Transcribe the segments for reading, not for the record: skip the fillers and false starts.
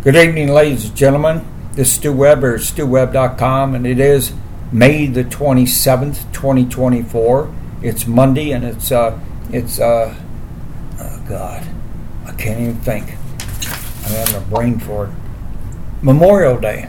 Good evening, ladies and gentlemen. This is Stu Webb, or StuWebb.com, and it is May the 27th, 2024. It's Monday, and oh God, I can't even think. I'm having a brain fart. Memorial Day.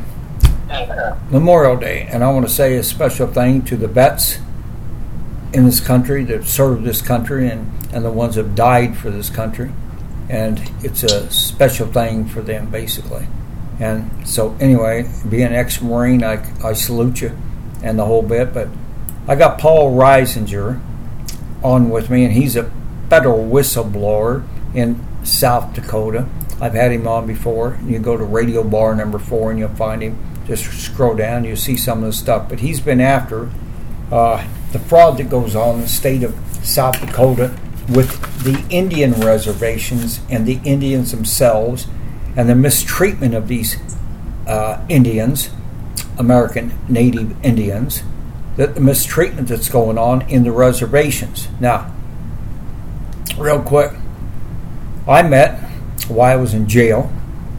And I want to say a special thing to the vets in this country that served this country and the ones that have died for this country. And it's a special thing for them, basically. And so, anyway, being an ex-Marine, I salute you and the whole bit. But I got Paul Reisinger on with me, and he's a federal whistleblower in South Dakota. I've had him on before. You go to Radio Bar number 4, and you'll find him. Just scroll down, you'll see some of the stuff. But he's been after the fraud that goes on in the state of South Dakota with the Indian reservations and the Indians themselves, and the mistreatment of these Indians, American Native Indians, the mistreatment that's going on in the reservations. Now, real quick, I met, while I was in jail,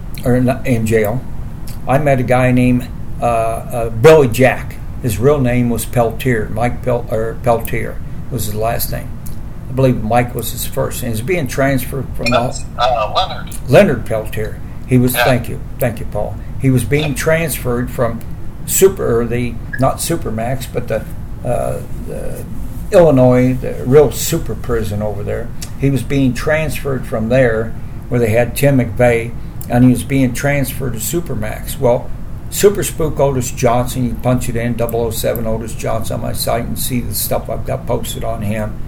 I met a guy named Billy Jack. His real name was Peltier. Mike Peltier was his last name. I believe Mike was his first. And he's being transferred from Leonard Peltier. He was. Yeah. Thank you, Paul. He was being transferred from not Supermax, but the Illinois, the real super prison over there. He was being transferred from there, where they had Tim McVeigh, and he was being transferred to Supermax. Well, Super Spook Otis Johnson, you punch it in, 007 Otis Johnson on my site and see the stuff I've got posted on him.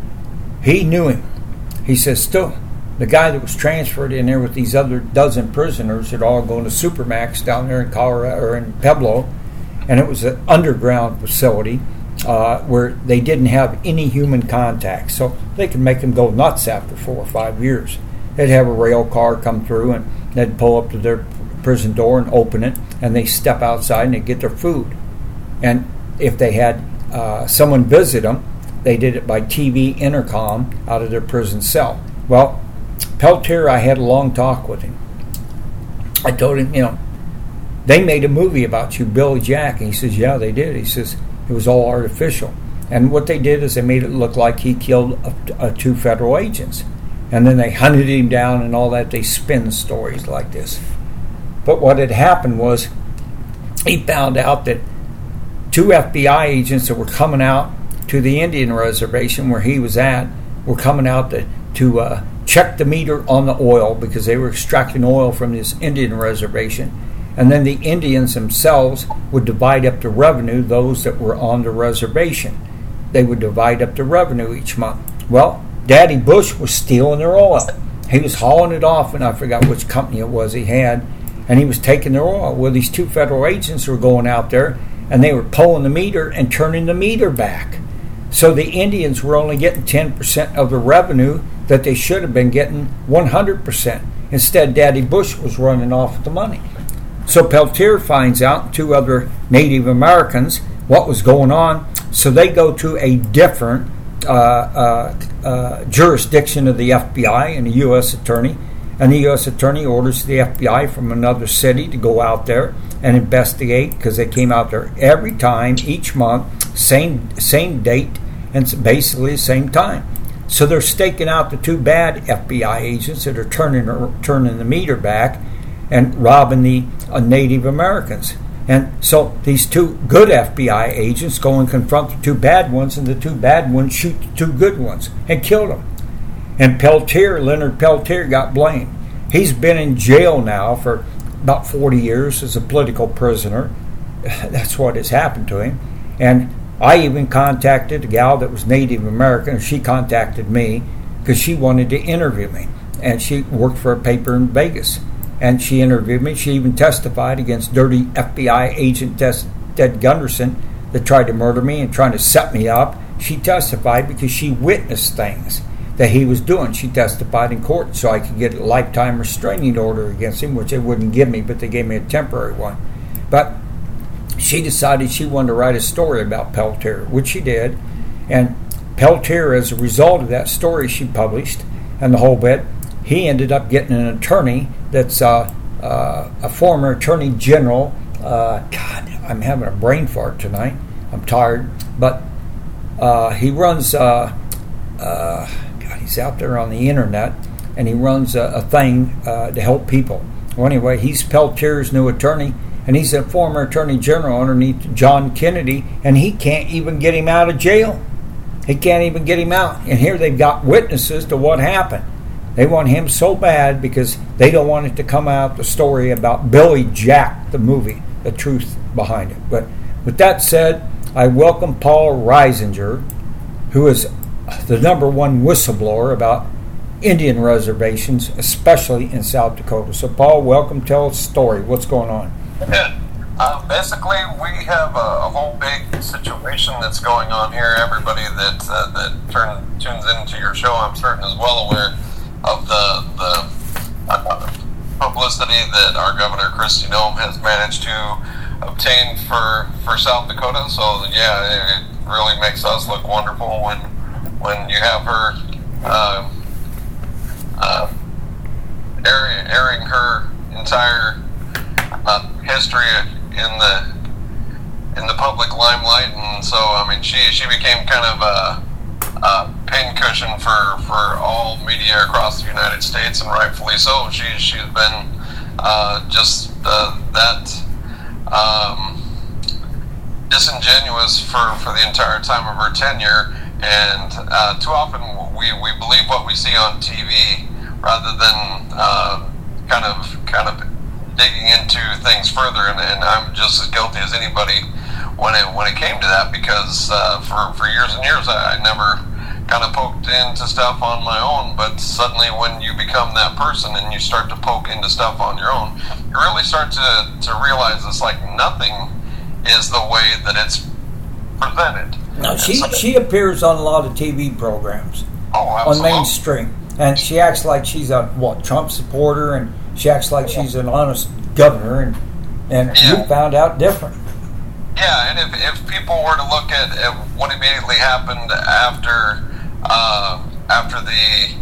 He knew him. He says, Stu, the guy that was transferred in there with these other dozen prisoners that are all going to Supermax down there in Colorado, or in Pueblo, and it was an underground facility where they didn't have any human contact, so they could make them go nuts after 4 or 5 years. They'd have a rail car come through, and they'd pull up to their prison door and open it, and they step outside and they get their food. And if they had someone visit them, they did it by TV intercom out of their prison cell. Well, Peltier, I had a long talk with him. I told him, they made a movie about you, Billy Jack. And he says, yeah, they did. He says, it was all artificial. And what they did is they made it look like he killed 2 federal agents. And then they hunted him down and all that. They spin stories like this. But what had happened was he found out that 2 FBI agents that were coming out to the Indian reservation where he was at were coming out to check the meter on the oil, because they were extracting oil from this Indian reservation. And then the Indians themselves would divide up the revenue, those that were on the reservation. They would divide up the revenue each month. Well, Daddy Bush was stealing their oil. He was hauling it off, and I forgot which company it was he had, and he was taking their oil. Well, these 2 federal agents were going out there, and they were pulling the meter and turning the meter back. So the Indians were only getting 10% of the revenue that they should have been getting 100%. Instead, Daddy Bush was running off with the money. So Peltier finds out, 2 other Native Americans, what was going on. So they go to a different jurisdiction of the FBI and the U.S. Attorney. And the U.S. Attorney orders the FBI from another city to go out there and investigate, because they came out there every time, each month, same date, and basically the same time. So they're staking out the 2 bad FBI agents that are turning the meter back and robbing the Native Americans. And so these 2 good FBI agents go and confront the 2 bad ones, and the 2 bad ones shoot the 2 good ones and kill them. And Leonard Peltier, got blamed. He's been in jail now for about 40 years as a political prisoner. That's what has happened to him. And I even contacted a gal that was Native American. She contacted me because she wanted to interview me. And she worked for a paper in Vegas. And she interviewed me. She even testified against dirty FBI agent Ted Gunderson that tried to murder me and trying to set me up. She testified because she witnessed things that he was doing. She testified in court so I could get a lifetime restraining order against him, which they wouldn't give me, but they gave me a temporary one. But she decided she wanted to write a story about Peltier, which she did. And Peltier, as a result of that story she published and the whole bit, he ended up getting an attorney that's a former attorney general. God, I'm having a brain fart tonight. I'm tired, but he runs. God, he's out there on the internet, and he runs a thing to help people. Well, anyway, he's Peltier's new attorney, and he's a former attorney general underneath John Kennedy, and he can't even get him out of jail. He can't even get him out. And here they've got witnesses to what happened. They want him so bad because they don't want it to come out, the story about Billy Jack, the movie, the truth behind it. But with that said, I welcome Paul Reisinger, who is the number one whistleblower about Indian reservations, especially in South Dakota. So, Paul, welcome. Tell us a story. What's going on? Yeah. Basically, we have a whole big situation that's going on here. Everybody that tunes into your show, I'm certain, is well aware of the publicity that our Governor Kristi Noem has managed to obtain for South Dakota. So, yeah, it really makes us look wonderful when you have her airing her entire history in the public limelight. And so, I mean, she became kind of a pincushion for all media across the United States, and rightfully so. She's been just that disingenuous for the entire time of her tenure, and too often we believe what we see on TV rather than kind of digging into things further, and I'm just as guilty as anybody when it came to that, because for years and years I never kind of poked into stuff on my own, but suddenly when you become that person and you start to poke into stuff on your own, you really start to realize it's like nothing is the way that it's presented. Now, she appears on a lot of TV programs on mainstream, and she acts like she's a Trump supporter, and she acts like she's an honest governor, and you found out different. Yeah, and if people were to look at what immediately happened after the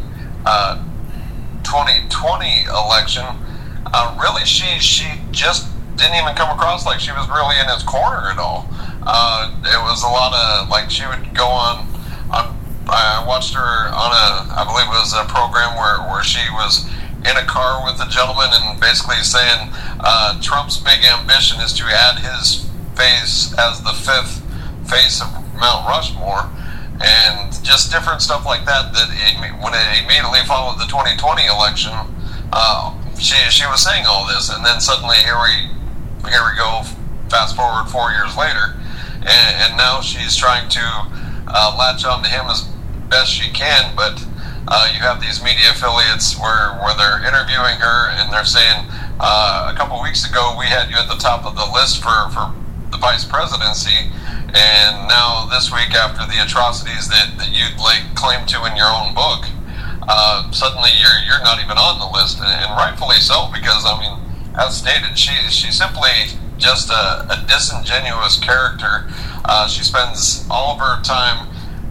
2020 election, really she just didn't even come across like she was really in his corner at all. It was a lot of, like, she would go on I watched her on I believe it was a program where she was in a car with a gentleman and basically saying Trump's big ambition is to add his face as the fifth face of Mount Rushmore, and just different stuff like that when it immediately followed the 2020 election, she was saying all this, and then suddenly here we go, fast forward 4 years later, and now she's trying to latch on to him as best she can, but you have these media affiliates where they're interviewing her and they're saying, a couple weeks ago we had you at the top of the list for the vice presidency, and now this week, after the atrocities that you claim to in your own book, suddenly you're not even on the list, and rightfully so, because, I mean, as stated, she's simply just a disingenuous character. She spends all of her time,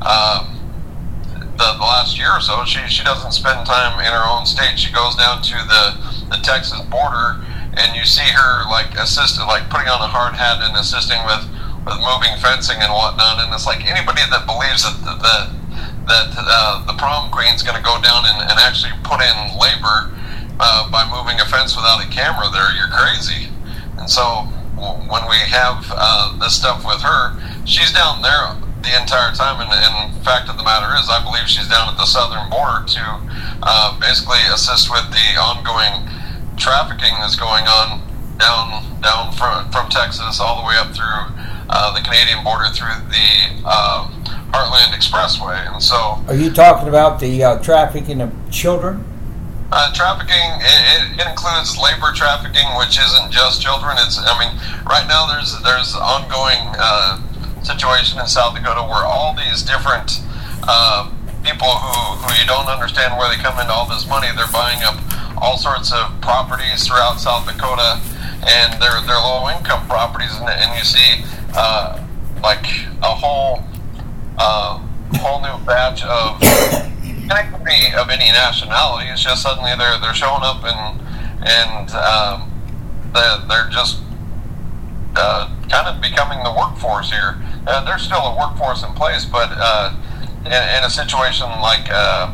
the last year or so, she doesn't spend time in her own state. She goes down to the Texas border, and you see her putting on a hard hat and assisting with moving fencing and whatnot. And it's like, anybody that believes that the prom queen's going to go down and actually put in labor by moving a fence without a camera there, you're crazy. And so when we have this stuff with her, she's down there the entire time, and the fact of the matter is, I believe she's down at the southern border to basically assist with the ongoing trafficking that's going on down from Texas all the way up through the Canadian border through the Heartland Expressway. And so, are you talking about the trafficking of children? Trafficking, it includes labor trafficking, which isn't just children. Right now there's ongoing situation in South Dakota where all these different people who you don't understand where they come into all this money, they're buying up all sorts of properties throughout South Dakota, and they're low income properties, and you see like a whole new batch of, and it could be of any nationality. It's just suddenly they're showing up and they're just kind of becoming the workforce here. There's still a workforce in place, but in a situation like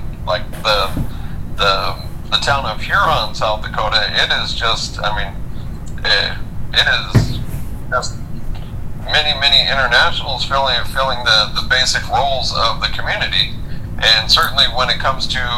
the town of Huron, South Dakota, it is just, I mean, it is just many internationals filling the basic roles of the community. And certainly when it comes to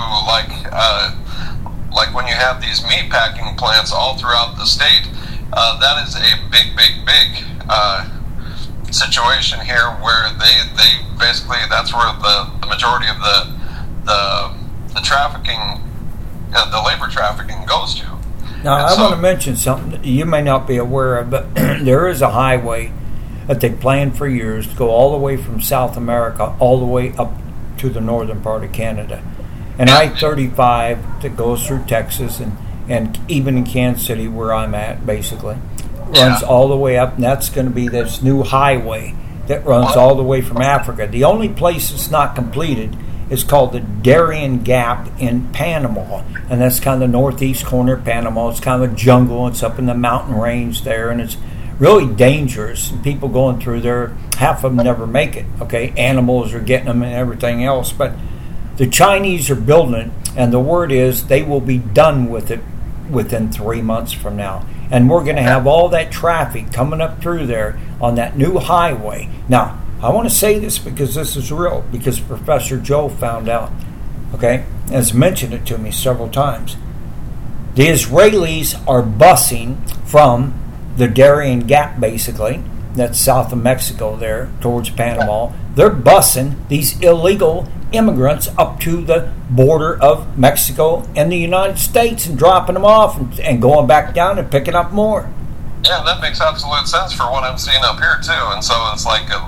like when you have these meat packing plants all throughout the state, that is a big situation here where they basically, that's where the majority of the trafficking, the labor trafficking goes to. Now, I want to mention something that you may not be aware of, but there is a highway that they planned for years to go all the way from South America all the way up to the northern part of Canada. And I-35 that goes through Texas and even in Kansas City, where I'm at, basically, runs all the way up, and that's going to be this new highway that runs all the way from Africa. The only place that's not completed is called the Darien Gap in Panama, and that's kind of the northeast corner of Panama. It's kind of a jungle. It's up in the mountain range there, and it's really dangerous. And people going through there, half of them never make it. Okay, animals are getting them and everything else, but the Chinese are building it, and the word is they will be done with it within 3 months from now. And we're going to have all that traffic coming up through there on that new highway. Now, I want to say this because this is real, because Professor Joe found out, okay, and has mentioned it to me several times. The Israelis are busing from the Darien Gap, basically, that's south of Mexico there, towards Panama. They're busing these illegal immigrants up to the border of Mexico and the United States and dropping them off and going back down and picking up more. Yeah, that makes absolute sense for what I'm seeing up here too. And so it's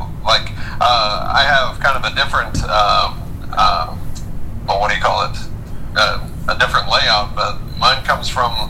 I have kind of a different, what do you call it? A different layout, but mine comes from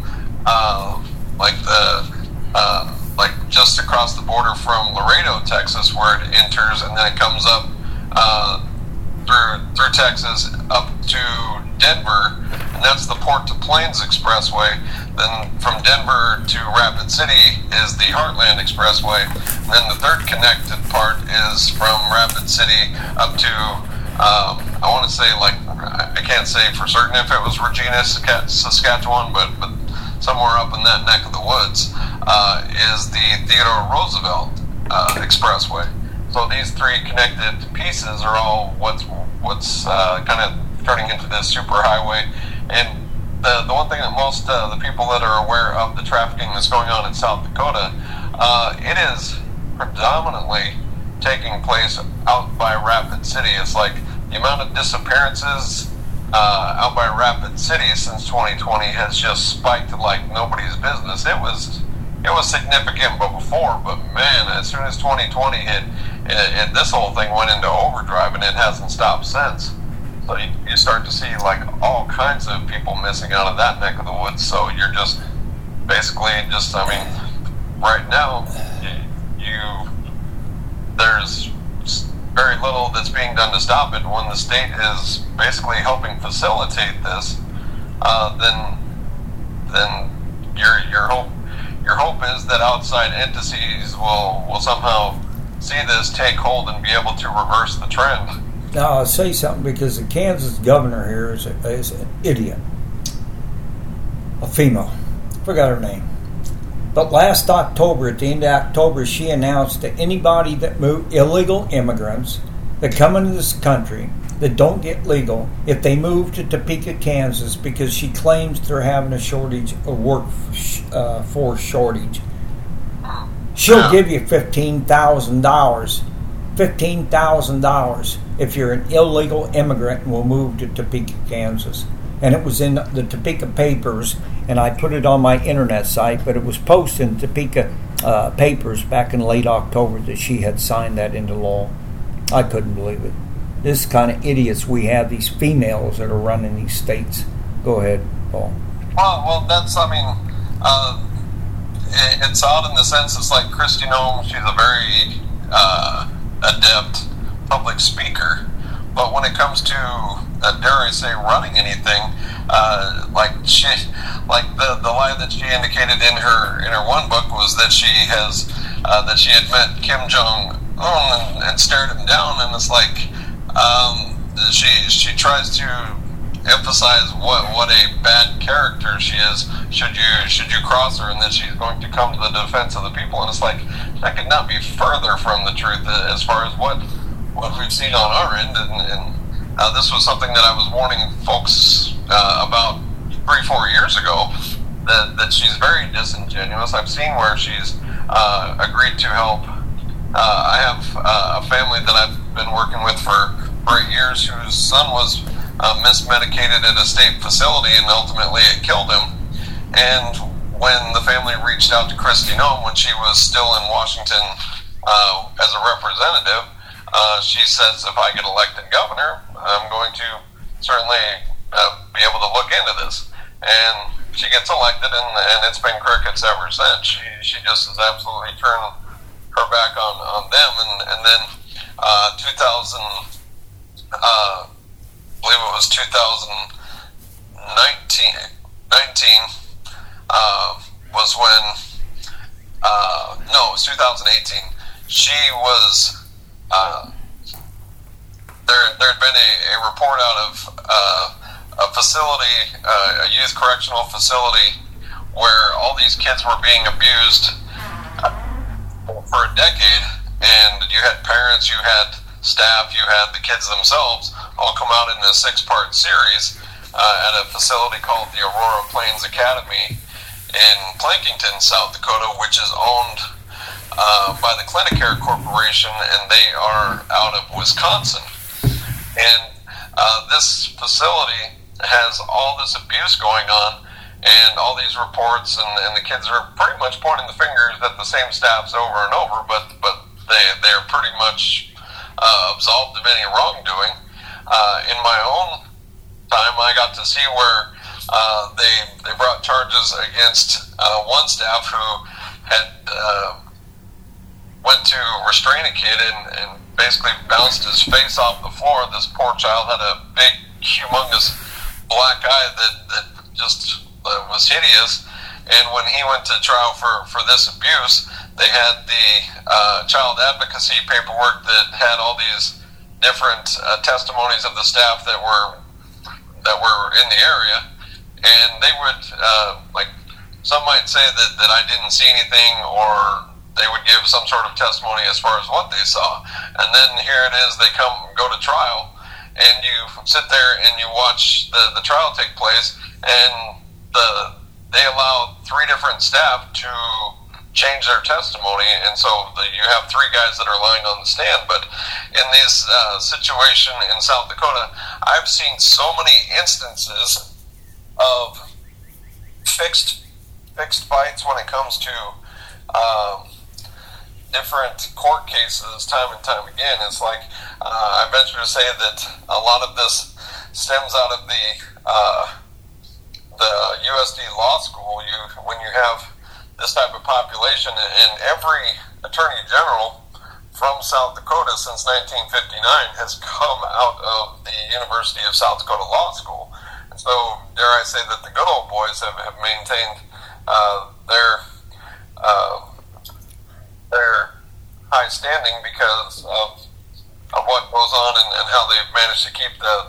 just across the border from Laredo, Texas, where it enters, and then it comes up through Texas up to Denver, and that's the Port to Plains Expressway. Then from Denver to Rapid City is the Heartland Expressway. And then the third connected part is from Rapid City up to, I want to say, I can't say for certain if it was Regina, Saskatchewan, but somewhere up in that neck of the woods is the Theodore Roosevelt Expressway. So these three connected pieces are all what's kind of turning into this superhighway. And the one thing that most the people that are aware of the trafficking that's going on in South Dakota, it is predominantly taking place out by Rapid City. It's like the amount of disappearances out by Rapid City since 2020 has just spiked like nobody's business. It was significant before, but man, as soon as 2020 hit, this whole thing went into overdrive, and it hasn't stopped since. So you start to see like all kinds of people missing out of that neck of the woods. So you're just basically right now there's very little that's being done to stop it. When the state is basically helping facilitate this, then your hope is that outside entities will somehow see this take hold and be able to reverse the trend. Now, I'll say something, because the Kansas governor here is an idiot. A female. Forgot her name. But last October, at the end of October, she announced that anybody that moved, illegal immigrants that come into this country that don't get legal, if they move to Topeka, Kansas, because she claims they're having a shortage, a workforce shortage, she'll give you $15,000. $15,000 if you're an illegal immigrant and will move to Topeka, Kansas. And it was in the Topeka papers, and I put it on my internet site, but it was posted in Topeka papers back in late October that she had signed that into law. I couldn't believe it. This kind of idiots we have, these females that are running these states. Go ahead, Paul. Well, that's, it's odd in the sense it's like Kristi Noem, she's a very adept public speaker, but when it comes to, dare I say, running anything, like the lie that she indicated in her one book was that she had met Kim Jong Un and stared him down, and it's like she tries to emphasize what a bad character she is should you cross her, and that she's going to come to the defense of the people, and it's like that could not be further from the truth as far as what we've seen on our end, and this was something that I was warning folks about 3-4 years ago, that she's very disingenuous. I've seen where she's agreed to help. I have a family that I've been working with for 8 years whose son was mismedicated at a state facility, and ultimately it killed him. And when the family reached out to Kristi Noem when she was still in Washington as a representative, she says, if I get elected governor, I'm going to certainly be able to look into this. And she gets elected, and it's been crickets ever since. She just has absolutely turned her back on them. And then 2000, I believe it was 2019 was when, no, it was 2018. She was, there had been a report out of a facility, a youth correctional facility, where all these kids were being abused for a decade, and you had parents, you had staff, you had the kids themselves all come out in a 6-part series at a facility called the Aurora Plains Academy in Plankington, South Dakota, which is owned by the Clinicare Corporation, and they are out of Wisconsin. And this facility has all this abuse going on, and all these reports, and the kids are pretty much pointing the fingers at the same staffs over and over, but they're pretty much absolved of any wrongdoing. In my own time, I got to see where they brought charges against one staff who had went to restrain a kid and basically bounced his face off the floor. This poor child had a big, humongous black eye that just was hideous. And when he went to trial for this abuse, they had the child advocacy paperwork that had all these different testimonies of the staff that were in the area, and they would like, some might say that I didn't see anything, or they would give some sort of testimony as far as what they saw. And then here it is, they go to trial, and you sit there and you watch the trial take place, and they allow 3 different staff to change their testimony, and so you have 3 guys that are lying on the stand. But in this situation in South Dakota, I've seen so many instances of fixed fights when it comes to different court cases time and time again. It's like, I venture to say that a lot of this stems out of the USD Law School. When you have this type of population, and every attorney general from South Dakota since 1959 has come out of the University of South Dakota Law School. And so, dare I say that the good old boys have maintained their high standing because of what goes on, and how they've managed to keep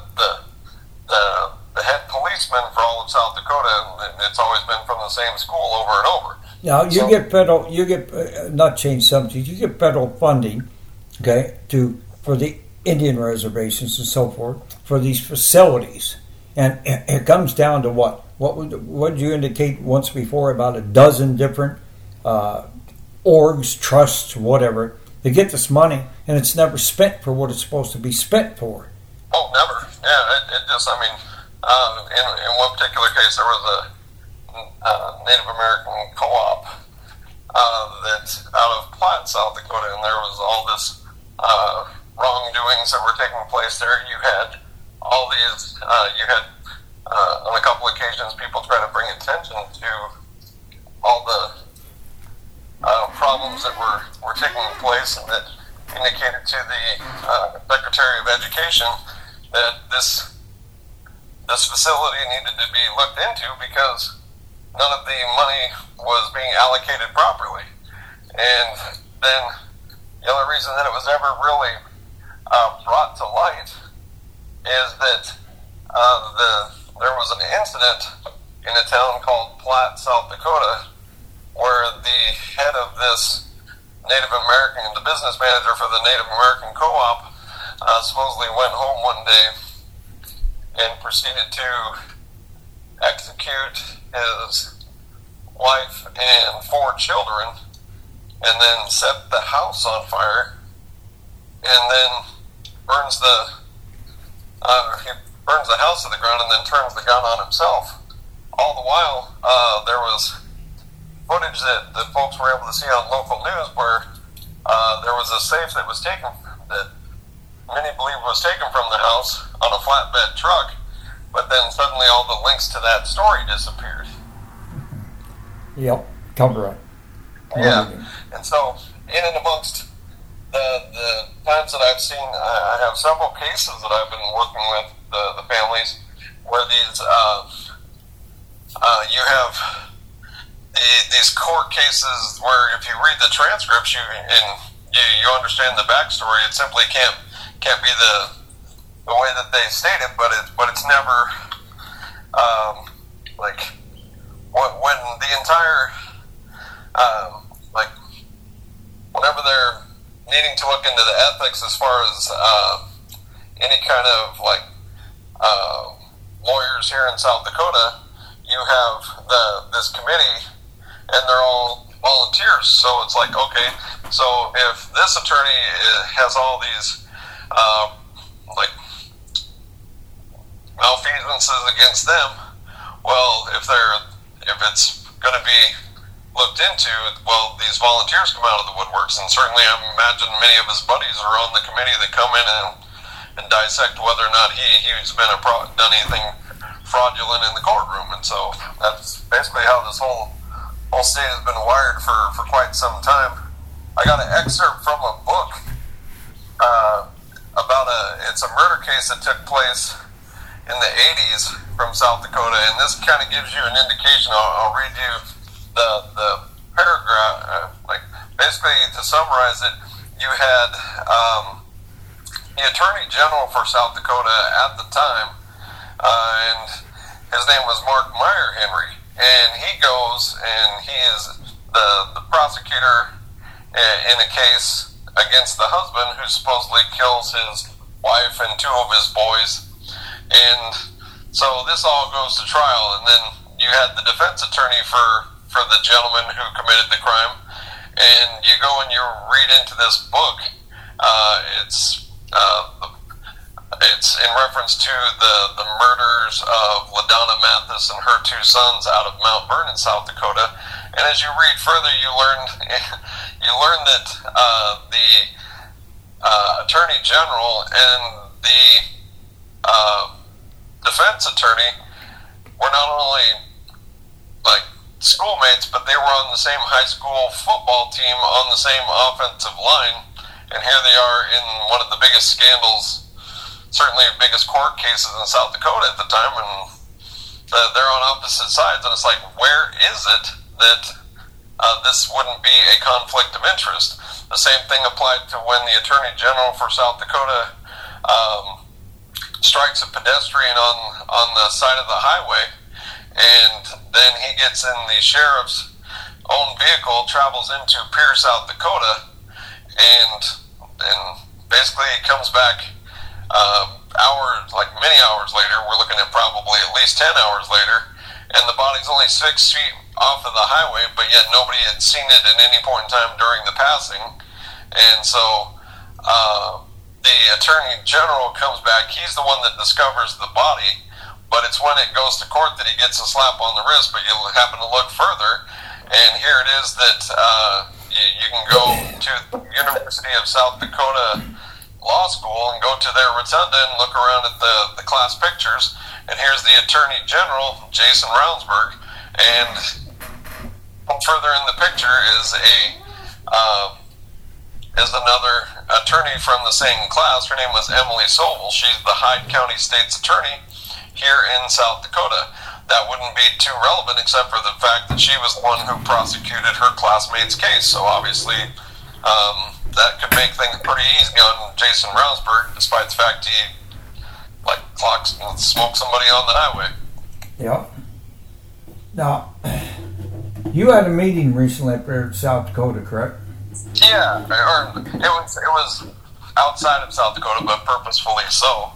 the head policeman for all of South Dakota. And it's always been from the same school over and over. Now you get not change subject. You get federal funding, okay, for the Indian reservations and so forth, for these facilities, and it comes down to what did you indicate once before, about a dozen different orgs, trusts, whatever. They get this money, and it's never spent for what it's supposed to be spent for. Oh, never. Yeah, it just, I mean, in one particular case, there was a Native American co-op that out of Platte, South Dakota, and there was all this wrongdoings that were taking place there. You had all these, on a couple occasions, people try to bring attention to all the problems that were taking place, and that indicated to the Secretary of Education that this this facility needed to be looked into because none of the money was being allocated properly. And then the only reason that it was ever really brought to light is that there was an incident in a town called Platte, South Dakota, where the head of this Native American, the business manager for the Native American co-op, supposedly went home one day and proceeded to execute his wife and 4 children, and then set the house on fire, and then burns the house to the ground, and then turns the gun on himself. All the while, there was footage that the folks were able to see on local news where there was a safe that was taken, that many believe was taken from the house on a flatbed truck, but then suddenly all the links to that story disappeared. Yep, cover up. Yeah, and so in and amongst the times that I've seen, I have several cases that I've been working with the families where these you have these court cases where if you read the transcripts, you understand the backstory. It simply can't be the way that they state it, but it's never like when the entire whenever they're needing to look into the ethics as far as any kind of lawyers here in South Dakota, you have this committee, and they're all volunteers. So it's like, okay, so if this attorney has all these malfeasances against them, well, if it's going to be looked into, well, these volunteers come out of the woodworks, and certainly I imagine many of his buddies are on the committee that come in and dissect whether or not he's been done anything fraudulent in the courtroom. And so that's basically how this whole state has been wired for quite some time. I got an excerpt from a book about it's a murder case that took place in the 80s from South Dakota, and this kind of gives you an indication. I'll read you the paragraph. Basically, to summarize it, you had the Attorney General for South Dakota at the time, and his name was Mark Meyer Henry, and he goes and he is the prosecutor in a case against the husband who supposedly kills his wife and 2 of his boys. And so this all goes to trial, and then you had the defense attorney for the gentleman who committed the crime, and you go and you read into this book. It's in reference to the murders of LaDonna Mathis and her 2 sons out of Mount Vernon, South Dakota. And as you read further, you learn that the Attorney General and the defense attorney were not only schoolmates, but they were on the same high school football team on the same offensive line. And here they are in one of the biggest scandals, certainly the biggest court cases in South Dakota at the time, and they're on opposite sides. And it's like, where is it that this wouldn't be a conflict of interest? The same thing applied to when the Attorney General for South Dakota strikes a pedestrian on the side of the highway, and then he gets in the sheriff's own vehicle, travels into Pierre, South Dakota, and basically he comes back many hours later. We're looking at probably at least 10 hours later, and the body's only 6 feet off of the highway, but yet nobody had seen it at any point in time during the passing. And so the Attorney General comes back. He's the one that discovers the body, but it's when it goes to court that he gets a slap on the wrist. But you happen to look further, and here it is that you can go to the University of South Dakota Law School and go to their rotunda and look around at the class pictures, and here's the Attorney General, Jason Ravnsborg, and further in the picture is another attorney from the same class. Her name was Emily Sobel. She's the Hyde County State's attorney, here in South Dakota. That wouldn't be too relevant except for the fact that she was the one who prosecuted her classmate's case. So obviously, that could make things pretty easy on Jason Brownsburg, despite the fact he clocks and smokes somebody on the highway. Yeah. Now, you had a meeting recently up there in South Dakota, correct? Yeah, or it was outside of South Dakota, but purposefully so.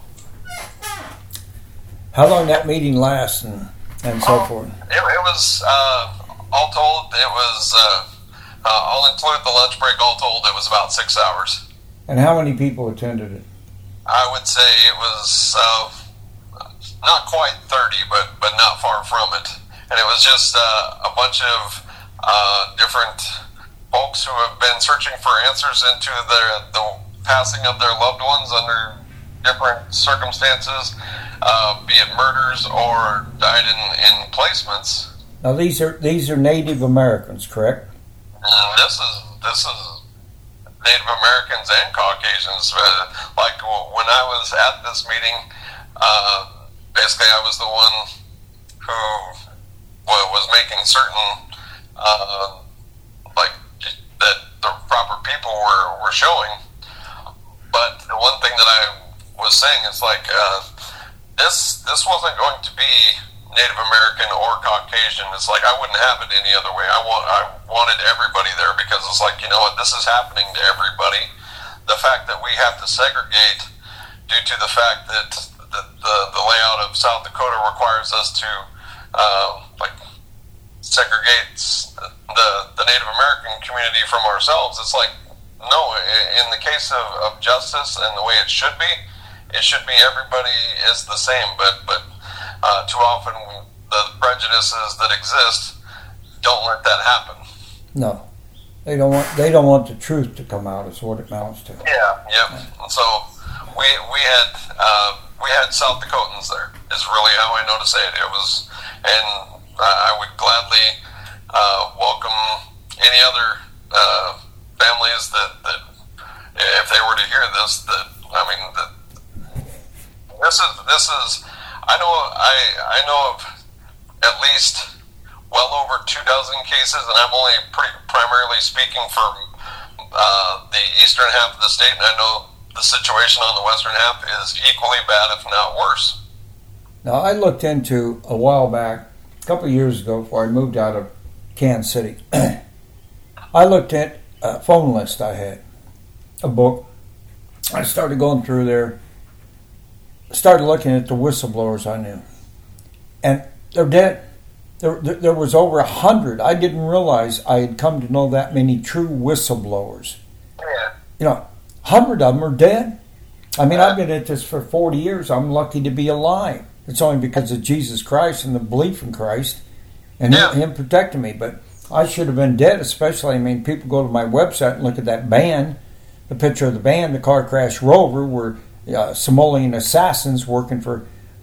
How long that meeting lasts and so forth? It was all told. It was I'll include the lunch break. All told, it was about 6 hours. And how many people attended it? I would say it was not quite 30, but not far from it. And it was just a bunch of different folks who have been searching for answers into the passing of their loved ones under different circumstances, be it murders or died in placements. Now these are Native Americans, correct? This is Native Americans and Caucasians. Like when I was at this meeting, basically I was the one who was making certain that the proper people were showing. But the one thing that I was saying is this wasn't going to be Native American or Caucasian. It's like I wouldn't have it any other way. I wanted everybody there because it's like, you know what, this is happening to everybody. The fact that we have to segregate due to the fact that the layout of South Dakota requires us to segregate the Native American community from ourselves. It's like, no, in the case of justice and the way it should be everybody is the same, but too often the prejudices that exist don't let that happen. No. They don't want the truth to come out is what it amounts to. Yeah, yep. And so we had South Dakotans there is really how I know to say it. It was, and I would gladly welcome any other families that if they were to hear this, this is I know of at least well over 24 cases, and I'm only primarily speaking for the eastern half of the state, and I know the situation on the western half is equally bad, if not worse. Now, I looked into a while back, a couple of years ago, before I moved out of Kansas City. I looked at a phone list I had, a book. I started going through there, started looking at the whistleblowers I knew. And they're dead. There was over 100. I didn't realize I had come to know that many true whistleblowers. Yeah. 100 of them are dead. I mean, I've been at this for 40 years. I'm lucky to be alive. It's only because of Jesus Christ and the belief in Christ and him protecting me. But I should have been dead, especially, I mean, people go to my website and look at that band, the picture of the band, the Car Crash Rover, where Somalian assassins working for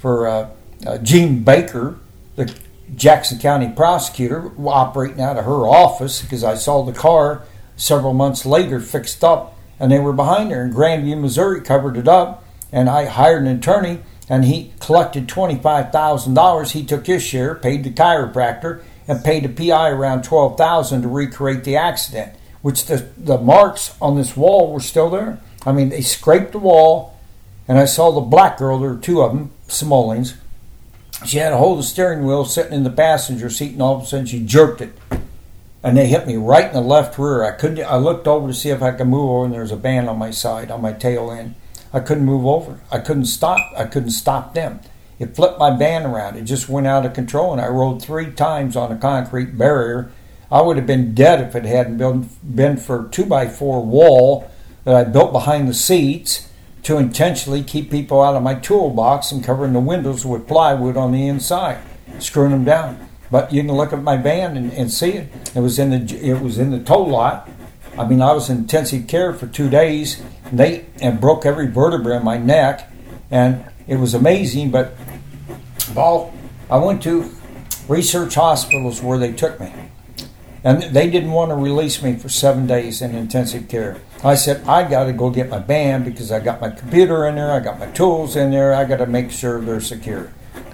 Gene Baker, the Jackson County prosecutor, operating out of her office, because I saw the car several months later fixed up, and they were behind her in Grandview, Missouri, covered it up, and I hired an attorney, and he collected $25,000. He took his share, paid the chiropractor, and paid a PI around $12,000 to recreate the accident, which the marks on this wall were still there. I mean, they scraped the wall, and I saw the black girl, there were two of them, Somalians. She had a hold of the steering wheel sitting in the passenger seat, and all of a sudden she jerked it. And they hit me right in the left rear. I looked over to see if I could move over, and there was a band on my side, on my tail end. I couldn't move over. I couldn't stop. I couldn't stop them. It flipped my band around. It just went out of control, and I rolled 3 times on a concrete barrier. I would have been dead if it hadn't been for a 2x4 wall that I built behind the seats to intentionally keep people out of my toolbox and covering the windows with plywood on the inside, screwing them down. But you can look at my van and see it. It was in the tow lot. I mean, I was in intensive care for 2 days, and broke every vertebra in my neck, and it was amazing. But Paul, I went to research hospitals where they took me, and they didn't want to release me for 7 days in intensive care. I said, I got to go get my van because I got my computer in there, I got my tools in there, I got to make sure they're secure.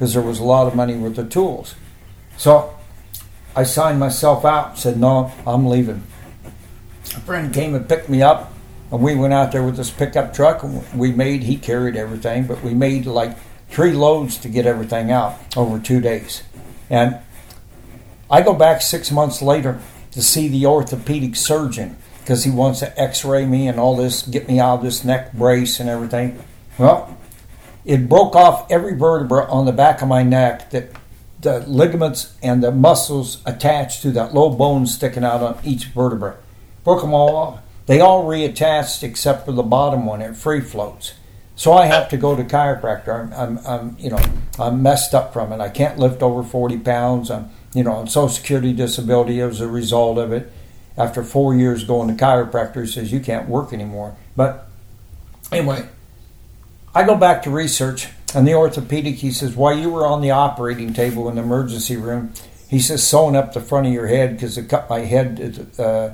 because there was a lot of money with the tools. So I signed myself out, said, no, I'm leaving. A friend came and picked me up, and we went out there with this pickup truck, and he carried everything, but we made like 3 loads to get everything out over 2 days. And I go back 6 months later to see the orthopedic surgeon because he wants to x-ray me and all this, get me out of this neck brace and everything. Well, it broke off every vertebra on the back of my neck, that the ligaments and the muscles attached to that low bone sticking out on each vertebra. Broke them all off. They all reattached except for the bottom one. It free floats. So I have to go to chiropractor. I'm messed up from it. I can't lift over 40 pounds. I'm on Social Security disability as a result of it. After 4 years going to chiropractor, he says you can't work anymore. But anyway, I go back to research, and the orthopedic, he says, while you were on the operating table in the emergency room, he says, sewing up the front of your head because it cut my head, the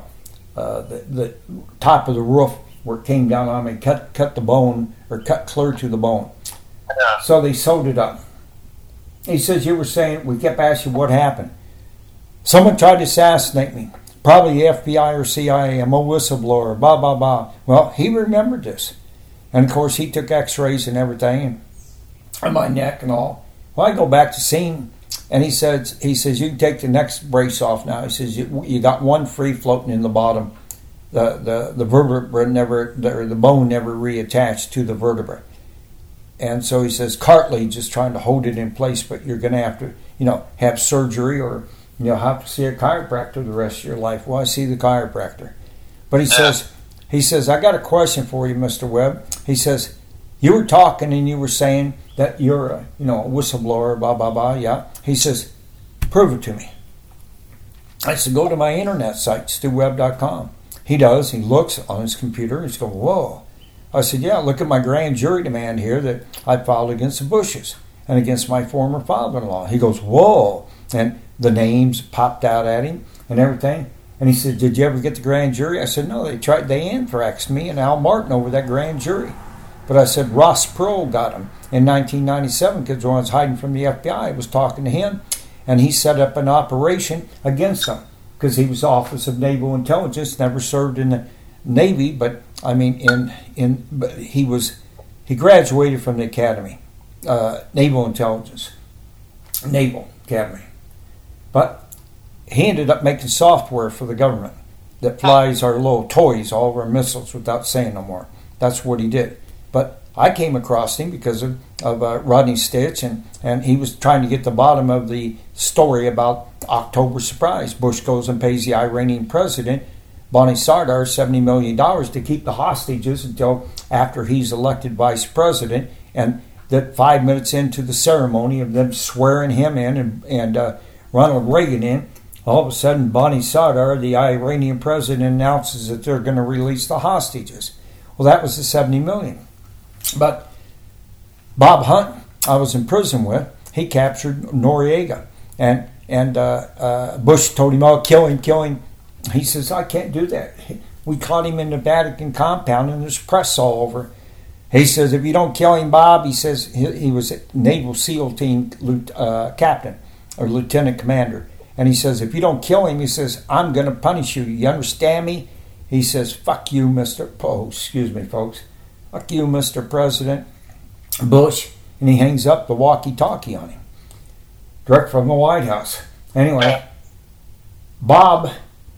top of the roof where it came down on me, cut the bone, or cut clear to the bone. Yeah. So they sewed it up. He says, you were saying, we kept asking what happened. Someone tried to assassinate me. Probably FBI or CIA. I'm a whistleblower, blah, blah, blah. Well, he remembered this. And, of course, he took x-rays and everything on my neck and all. Well, I go back to see him, and he says, you can take the next brace off now. He says, you got one free floating in the bottom. The vertebra the bone never reattached to the vertebra. And so he says, cartilage is trying to hold it in place, but you're going to have to, have surgery or, have to see a chiropractor the rest of your life. Well, I see the chiropractor. But he says, I got a question for you, Mr. Webb. He says, you were talking and you were saying that you're a whistleblower, blah, blah, blah, yeah. He says, prove it to me. I said, go to my internet site, StuWebb.com. He does. He looks on his computer. He's going, whoa. I said, yeah, look at my grand jury demand here that I filed against the Bushes and against my former father-in-law. He goes, whoa. And the names popped out at him and everything. And he said, did you ever get the grand jury? I said, no, they anthraxed me and Al Martin over that grand jury. But I said, Ross Perot got him in 1997 because when I was hiding from the FBI, I was talking to him, and he set up an operation against him because he was Office of Naval Intelligence, never served in the Navy, but I mean, but he graduated from the Academy, Naval Intelligence, Naval Academy. But he ended up making software for the government that flies our little toys, all of our missiles, without saying no more. That's what he did. But I came across him because of Rodney Stitch, and he was trying to get the bottom of the story about October surprise. Bush goes and pays the Iranian president, Bonnie Sardar, $70 million to keep the hostages until after he's elected vice president, and that 5 minutes into the ceremony of them swearing him in and Ronald Reagan in, all of a sudden Bonnie Sardar, the Iranian president, announces that they're going to release the hostages. Well, that was the $70 million. But Bob Hunt, I was in prison with, he captured Noriega. And Bush told him, oh, kill him. He says, I can't do that. We caught him in the Vatican compound and there's press all over. He says, if you don't kill him, Bob, he says, he was a Naval SEAL team captain or lieutenant commander. And he says, if you don't kill him, he says, I'm going to punish you. You understand me? He says, fuck you, excuse me, folks. Fuck you, Mr. President Bush. And he hangs up the walkie-talkie on him. Direct from the White House. Anyway, Hunt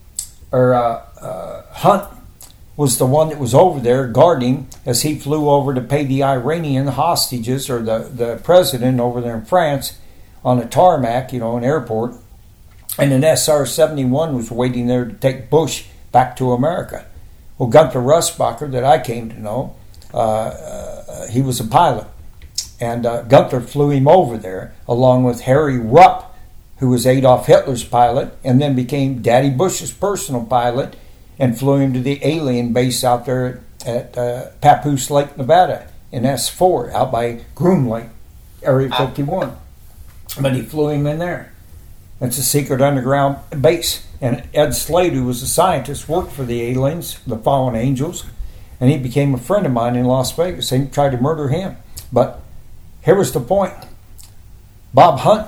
was the one that was over there guarding as he flew over to pay the Iranian hostages, or the president over there in France, on a tarmac, an airport. And an SR-71 was waiting there to take Bush back to America. Well, Gunther Russbacher, that I came to know, he was a pilot. And Gunther flew him over there, along with Harry Rupp, who was Adolf Hitler's pilot, and then became Daddy Bush's personal pilot, and flew him to the alien base out there at Papoose Lake, Nevada, in S4, out by Groom Lake, Area 51. But he flew him in there. It's a secret underground base. And Ed Slade, who was a scientist, worked for the aliens, the fallen angels, and he became a friend of mine in Las Vegas. They tried to murder him. But here was the point. Bob Hunt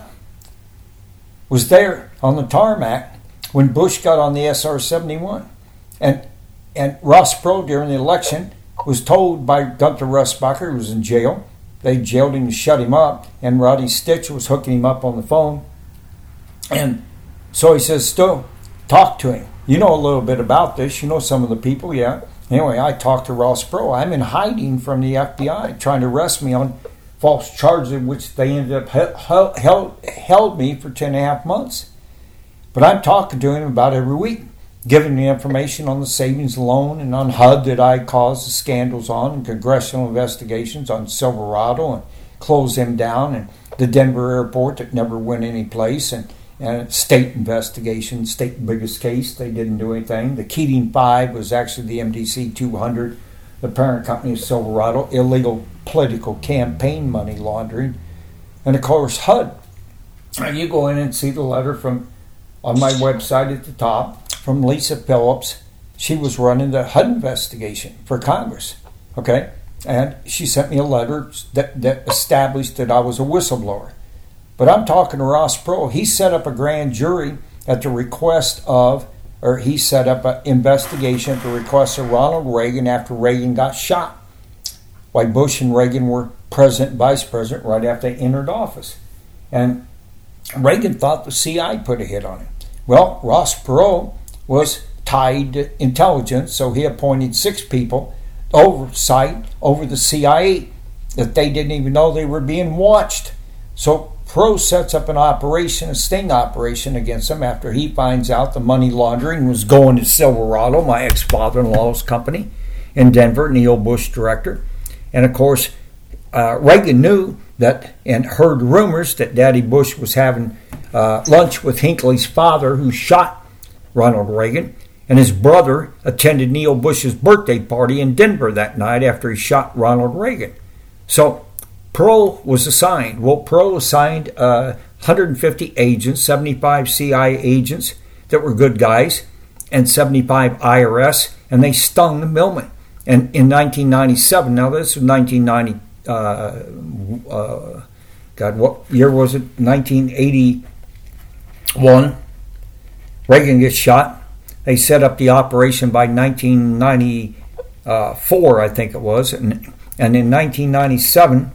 was there on the tarmac when Bush got on the SR-71. And Ross Perot, during the election, was told by Gunther Russbacher, who was in jail. They jailed him to shut him up, and Rodney Stitch was hooking him up on the phone. And so he says, Stu, talk to him. You know a little bit about this. You know some of the people, yeah. Anyway, I talked to Ross Perot. I'm in hiding from the FBI, trying to arrest me on false charges, in which they ended up held me for 10.5 months. But I'm talking to him about every week, giving me information on the savings loan and on HUD that I caused the scandals on, and congressional investigations on Silverado and closed them down, and the Denver airport that never went any place, and state investigation, state biggest case, they didn't do anything. The Keating 5 was actually the MDC 200, the parent company of Silverado, illegal political campaign money laundering. And of course HUD. Now you go in and see the letter from on my website at the top from Lisa Phillips. She was running the HUD investigation for Congress. Okay? And she sent me a letter that established that I was a whistleblower. But I'm talking to Ross Perot. He set up a grand jury at the request of, or he set up an investigation at the request of Ronald Reagan after Reagan got shot. While Bush and Reagan were president and vice president right after they entered office. And Reagan thought the CIA put a hit on him. Well, Ross Perot was tied to intelligence, so he appointed 6 people oversight over the CIA that they didn't even know they were being watched. So Perot sets up an operation, a sting operation against him after he finds out the money laundering was going to Silverado, my ex-father-in-law's company in Denver, Neil Bush director. And of course, Reagan knew that and heard rumors that Daddy Bush was having lunch with Hinckley's father, who shot Ronald Reagan, and his brother attended Neil Bush's birthday party in Denver that night after he shot Ronald Reagan. So Perot was assigned. Well, Perot assigned 150 agents, 75 CIA agents that were good guys, and 75 IRS, and they stung the Millman. And in 1997, now this was 1990, what year was it? 1981. Reagan gets shot. They set up the operation by 1994, I think it was. And in 1997,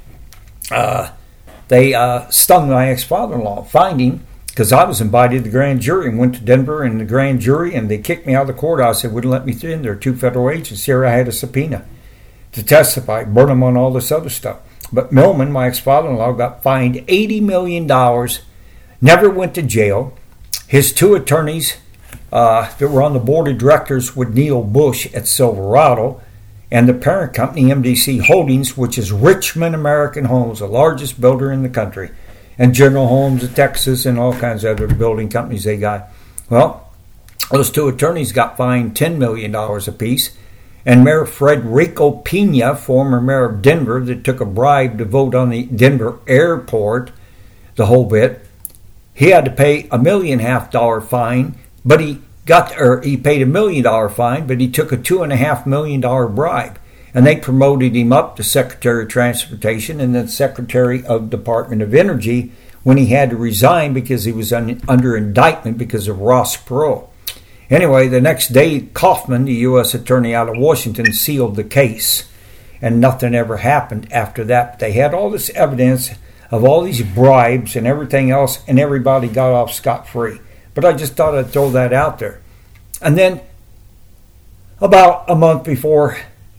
they stung my ex-father-in-law, finding, because I was invited to the grand jury and went to Denver in the grand jury, and they kicked me out of the courthouse. They wouldn't let me in. There were 2 federal agents here. I had a subpoena to testify, burn them on all this other stuff. But Millman, my ex-father-in-law, got fined $80 million, never went to jail. His 2 attorneys that were on the board of directors with Neil Bush at Silverado, and the parent company, MDC Holdings, which is Richmond American Homes, the largest builder in the country, and General Homes of Texas and all kinds of other building companies they got. Well, those 2 attorneys got fined $10 million apiece, and Mayor Frederico Pena, former mayor of Denver, that took a bribe to vote on the Denver airport, the whole bit, he had to pay $1.5 million fine, but he paid $1 million fine, but he took a $2.5 million bribe. And they promoted him up to Secretary of Transportation and then Secretary of Department of Energy when he had to resign because he was under indictment because of Ross Perot. Anyway, the next day, Kaufman, the U.S. Attorney out of Washington, sealed the case. And nothing ever happened after that. They had all this evidence of all these bribes and everything else, and everybody got off scot-free. But I just thought I'd throw that out there. And then, about a month before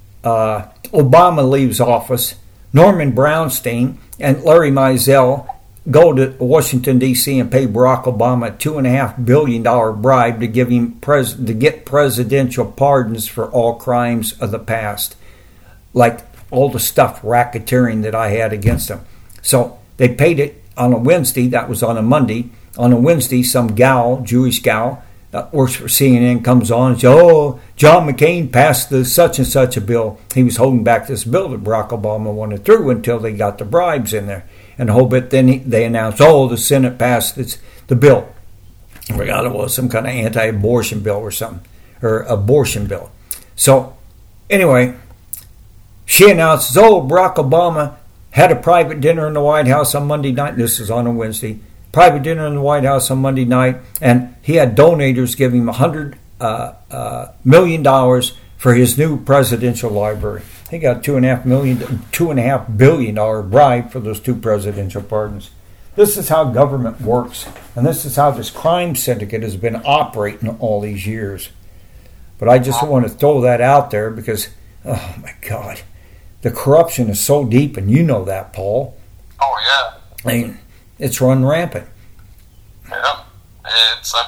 Obama leaves office, Norman Brownstein and Larry Mizell go to Washington, D.C. and pay Barack Obama a $2.5 billion bribe to give him to get presidential pardons for all crimes of the past, like all the stuff racketeering that I had against him. So they paid it on a Wednesday. That was on a Monday. On a Wednesday, some gal, Jewish gal, that works for CNN, comes on and says, "Oh, John McCain passed the such and such a bill." He was holding back this bill that Barack Obama wanted through until they got the bribes in there. And the whole bit, then they announced, "Oh, the Senate passed the bill." I forgot it was some kind of anti-abortion bill or something, or abortion bill. So, anyway, she announces, "Oh, Barack Obama had a private dinner in the White House on Monday night. This is on a Wednesday. Private dinner in the White House on Monday night, and he had donators give him $100 million for his new presidential library. He got $2.5 billion bribe for those 2 presidential pardons. This is how government works, and this is how this crime syndicate has been operating all these years. But I just want to throw that out there because, oh my God, the corruption is so deep, and you know that, Paul. Oh, yeah. I mean, it's run rampant. Yeah. It took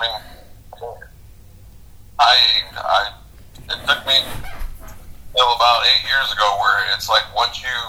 me about 8 years ago where it's like once you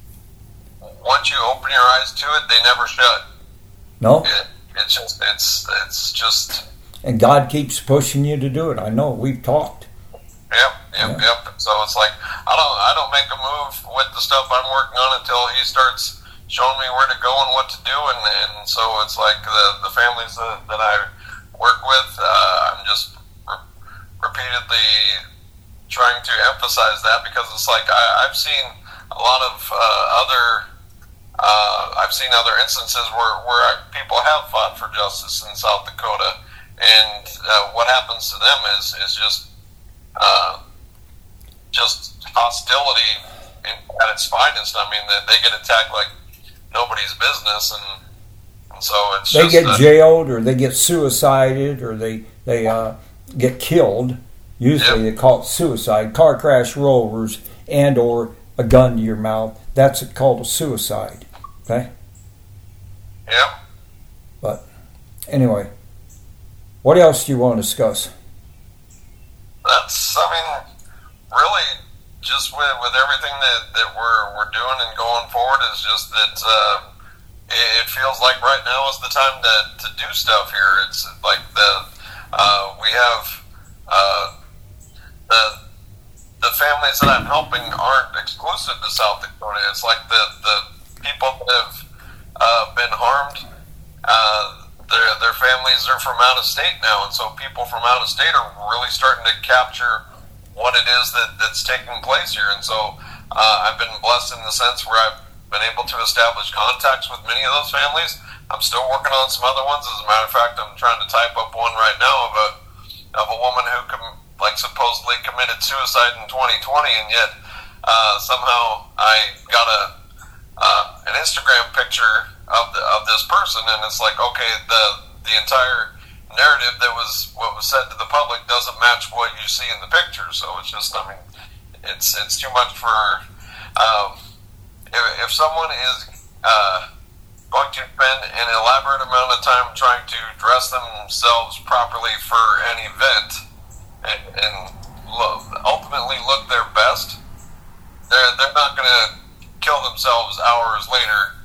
open your eyes to it, they never shut. No. It's just. And God keeps pushing you to do it. I know. We've talked. Yep. So it's like I don't make a move with the stuff I'm working on until he starts showing me where to go and what to do, and so it's like the families that I work with, I'm just repeatedly trying to emphasize that because it's like I've seen a lot of other instances where people have fought for justice in South Dakota, and what happens to them is just hostility at its finest. I mean, they get attacked like nobody's business, and so it's they get jailed, or they get suicided, or they get killed. Usually they call it suicide. Car crash, rollovers, and or a gun to your mouth. That's called a suicide. Okay? Yep. But anyway, what else do you want to discuss? That's, really just with everything that we're doing and going forward is just that it feels like right now is the time to do stuff here. It's like we have the families that I'm helping aren't exclusive to South Dakota. It's like the people that have been harmed, their families are from out of state now, and so people from out of state are really starting to capture what it is that's taking place here. And so I've been blessed in the sense where I've been able to establish contacts with many of those families. I'm still working on some other ones. As a matter of fact, I'm trying to type up one right now of a woman who supposedly committed suicide in 2020, and yet somehow I got an Instagram picture of this person, and it's like, okay, the entire narrative what was said to the public doesn't match what you see in the picture. So it's just, it's too much for if someone is going to spend an elaborate amount of time trying to dress themselves properly for an event and ultimately look their best, they're not going to kill themselves hours later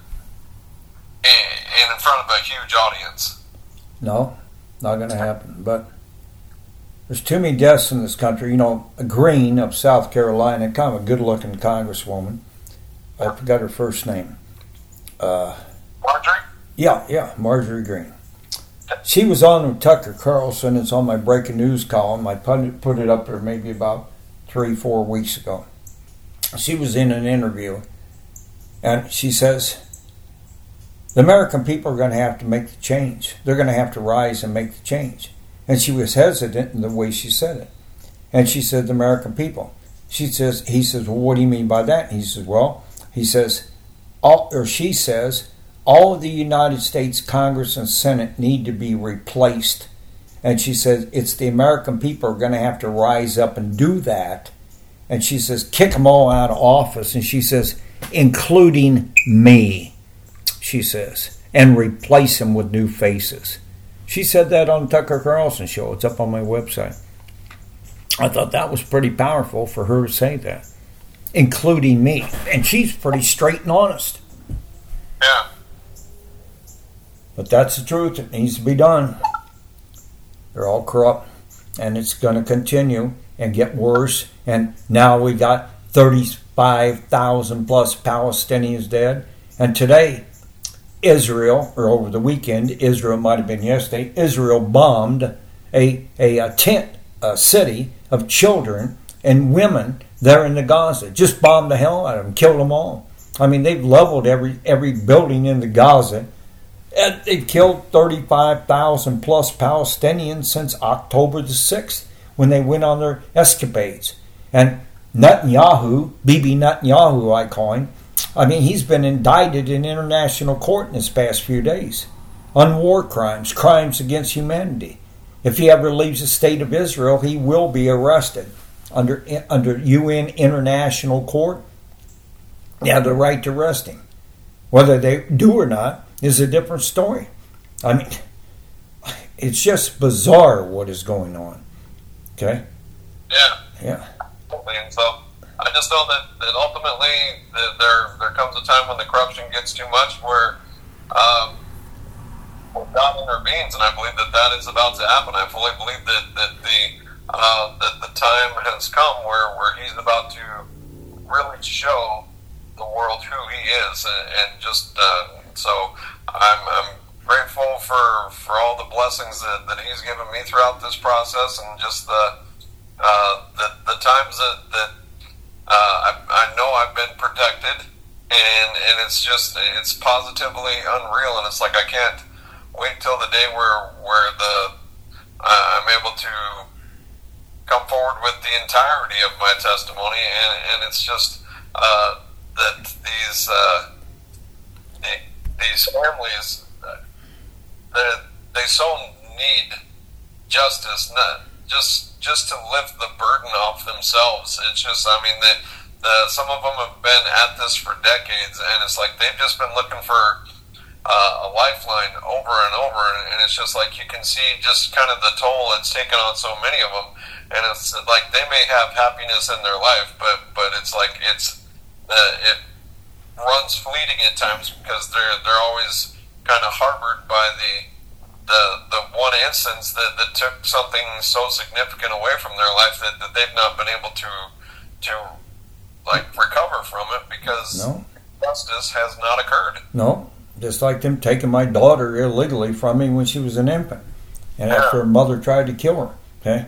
in front of a huge audience. No, not going to happen. But there's too many deaths in this country. You know, Green of South Carolina, kind of a good-looking congresswoman. I forgot her first name. Marjorie? Yeah, Marjorie Green. She was on with Tucker Carlson. It's on my breaking news column. I put it up there maybe about 3-4 weeks ago. She was in an interview, and she says, the American people are going to have to make the change. They're going to have to rise and make the change. And she was hesitant in the way she said it. And she said, the American people. He says, well, what do you mean by that? And she says, all of the United States Congress and Senate need to be replaced. And she says, it's the American people are going to have to rise up and do that. And she says, kick them all out of office. And she says, including me, she says, and replace them with new faces. She said that on Tucker Carlson show. It's up on my website. I thought that was pretty powerful for her to say that, including me. And she's pretty straight and honest. Yeah. But that's the truth. It needs to be done. They're all corrupt, and it's going to continue and get worse. And now we got 35,000 plus Palestinians dead. And today, Israel, or over the weekend, Israel might have been yesterday, Israel bombed a tent city of children and women there in the Gaza. Just bombed the hell out of them, killed them all. I mean, they've leveled every building in the Gaza. And they've killed 35,000 plus Palestinians since October the 6th when they went on their escapades. And Netanyahu, Bibi Netanyahu I call him, I mean, he's been indicted in international court in this past few days on war crimes, crimes against humanity. If he ever leaves the state of Israel, he will be arrested under UN International Court. They have the right to arrest him. Whether they do or not is a different story. I mean, it's just bizarre what is going on. Okay? Yeah. And so I just know that ultimately there comes a time when the corruption gets too much where God intervenes, and I believe that is about to happen. I fully believe that the time has come where he's about to really show the world who he is, and just so I'm grateful for all the blessings that he's given me throughout this process, and just the times that I know I've been protected, and it's positively unreal, and it's like I can't wait till the day where I'm able to come forward with the entirety of my testimony, and it's just that these families they so need justice, not just to lift the burden off themselves. It's just, I mean, some of them have been at this for decades, and it's like they've just been looking for a lifeline over and over, and it's just like you can see just kind of the toll it's taken on so many of them, and it's like they may have happiness in their life, but it's like it runs fleeting at times because they're always kind of harbored by the one instance that took something so significant away from their life that they've not been able to like recover from it because justice has not occurred. No. Just like them taking my daughter illegally from me when she was an infant. And after her mother tried to kill her. Okay?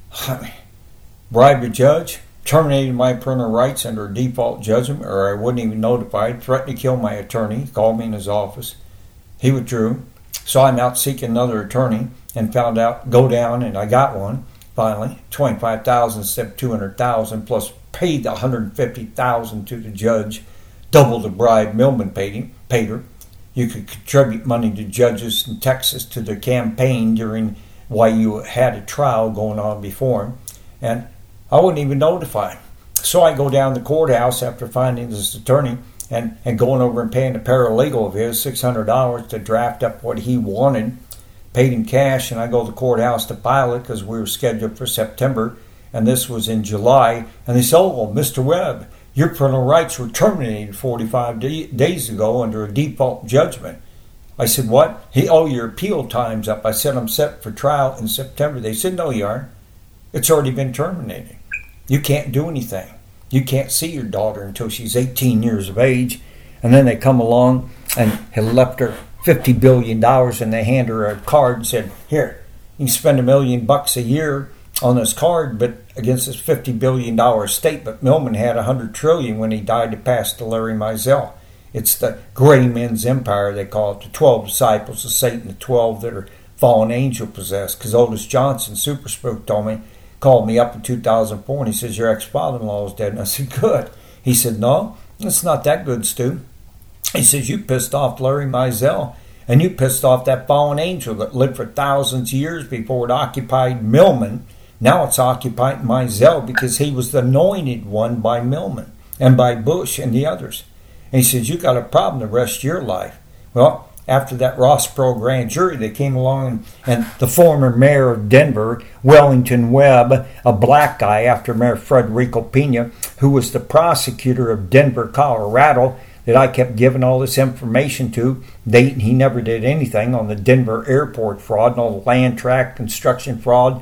I mean, bribed a judge, terminated my parental rights under a default judgment, or I wasn't even notified, threatened to kill my attorney, called me in his office. He withdrew. So I'm out seeking another attorney and found out, go down, and I got one, finally. $25,000 instead of $200,000, plus paid the $150,000 to the judge, double the bribe Millman paid her. You could contribute money to judges in Texas to the campaign during while you had a trial going on before him. And I wasn't even notified. So I go down to the courthouse after finding this attorney and going over and paying a paralegal of his $600 to draft up what he wanted. Paid him cash, and I go to the courthouse to file it because we were scheduled for September, and this was in July. And they said, "Oh, Mr. Webb, your parental rights were terminated 45 days ago under a default judgment." I said, "What?" Your appeal time's up. I said, "I'm set for trial in September." They said, "No, you aren't. It's already been terminated. You can't do anything. You can't see your daughter until she's 18 years of age." And then they come along and had left her $50 billion, and they hand her a card and said, "Here, you can spend $1 million a year on this card, but against this $50 billion estate." But Millman had $100 trillion when he died to pass to Larry Mizell. It's the gray men's empire, they call it, the 12 disciples of Satan, the 12 that are fallen angel possessed. Because Otis Johnson, Super Spook, called me up in 2004, and he says, "Your ex-father-in-law is dead." And I said, "Good." He said, "No, it's not that good, Stu." He says, "You pissed off Larry Mizell, and you pissed off that fallen angel that lived for thousands of years before it occupied Millman. Now it's occupying Mizell because he was the anointed one by Millman and by Bush and the others." And he says, "You got a problem the rest of your life." Well, after that Ross Perot grand jury, they came along and the former mayor of Denver, Wellington Webb, a black guy after Mayor Federico Pena, who was the prosecutor of Denver, Colorado, that I kept giving all this information to. He never did anything on the Denver airport fraud and all the land tract construction fraud.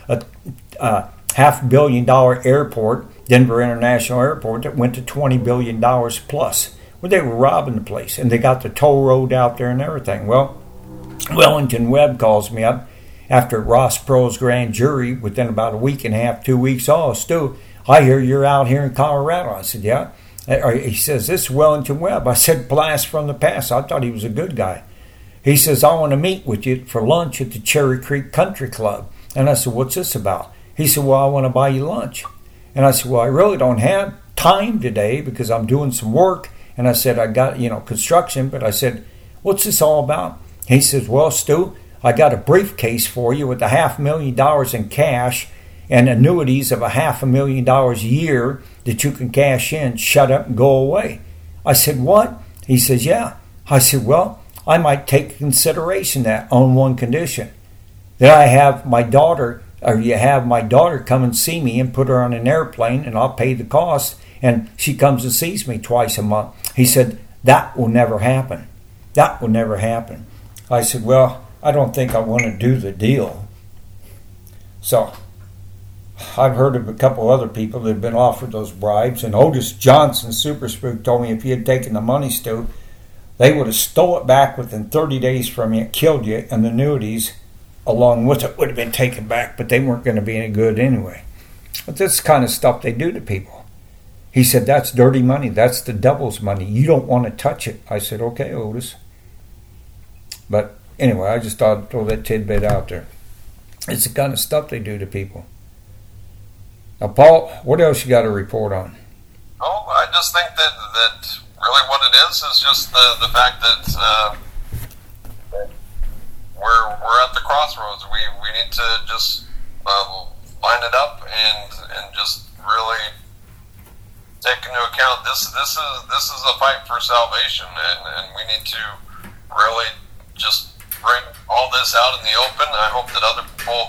$500 million airport, Denver International Airport, that went to $20 billion plus. Well, they were robbing the place, and they got the toll road out there and everything. Well, Wellington Webb calls me up after Ross Perot's grand jury within about a week and a half, 2 weeks. "Oh, Stu, I hear you're out here in Colorado." I said, "Yeah." He says, this is Wellington Webb. I said, blast from the past. I thought he was a good guy. He says, I want to meet with you for lunch at the Cherry Creek Country Club. And I said, what's this about? He said, well, I want to buy you lunch. And I said, well, I really don't have time today because I'm doing some work. And I said, I got, construction. But I said, what's this all about? He says, well, Stu, I got a briefcase for you with $500,000 in cash and annuities of $500,000 a year that you can cash in, shut up, and go away. I said, what? He says, yeah. I said, well, I might take consideration that on one condition. That I have my daughter, or you have my daughter come and see me and put her on an airplane and I'll pay the cost and she comes and sees me twice a month. He said, that will never happen. That will never happen. I said, well, I don't think I want to do the deal. So I've heard of a couple other people that have been offered those bribes, and Otis Johnson, Super Spook, told me if he had taken the money, Stu, they would have stole it back within 30 days from you, killed you, and the annuities along with it would have been taken back, but they weren't going to be any good anyway. But that's the kind of stuff they do to people. He said, that's dirty money. That's the devil's money. You don't want to touch it. I said, okay, Otis. But anyway, I just thought I'd throw that tidbit out there. It's the kind of stuff they do to people. Now, Paul, what else you got to report on? Oh, I just think that really what it is just the fact that we're at the crossroads. We need to just line it up and just really take into account this is a fight for salvation, and we need to really just bring all this out in the open. I hope that other people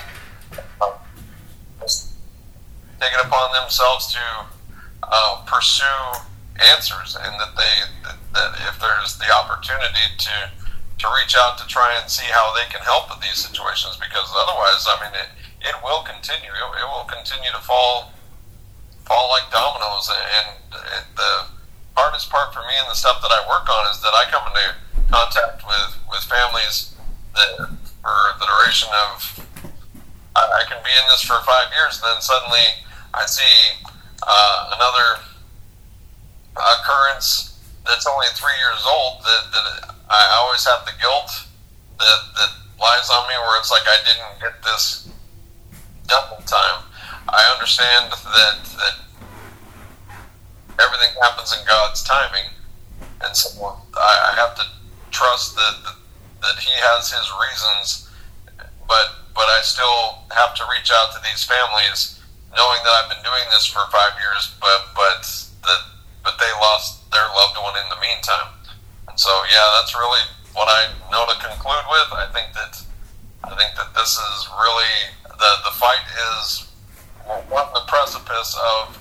take it upon themselves to pursue answers, and that if there's the opportunity to reach out to try and see how they can help with these situations, because otherwise, I mean, it will continue. It will continue to fall like dominoes. And the hardest part for me and the stuff that I work on is that I come into contact with families that for the duration of, I can be in this for 5 years, and then suddenly I see another occurrence that's only 3 years old that I always have the guilt that lies on me, where it's like I didn't get this double time. I understand that everything happens in God's timing, and so I have to trust that He has His reasons, but I still have to reach out to these families, knowing that I've been doing this for 5 years, but they lost their loved one in the meantime. And so, yeah, that's really what I know to conclude with. I think that this is really the fight is we're on the precipice of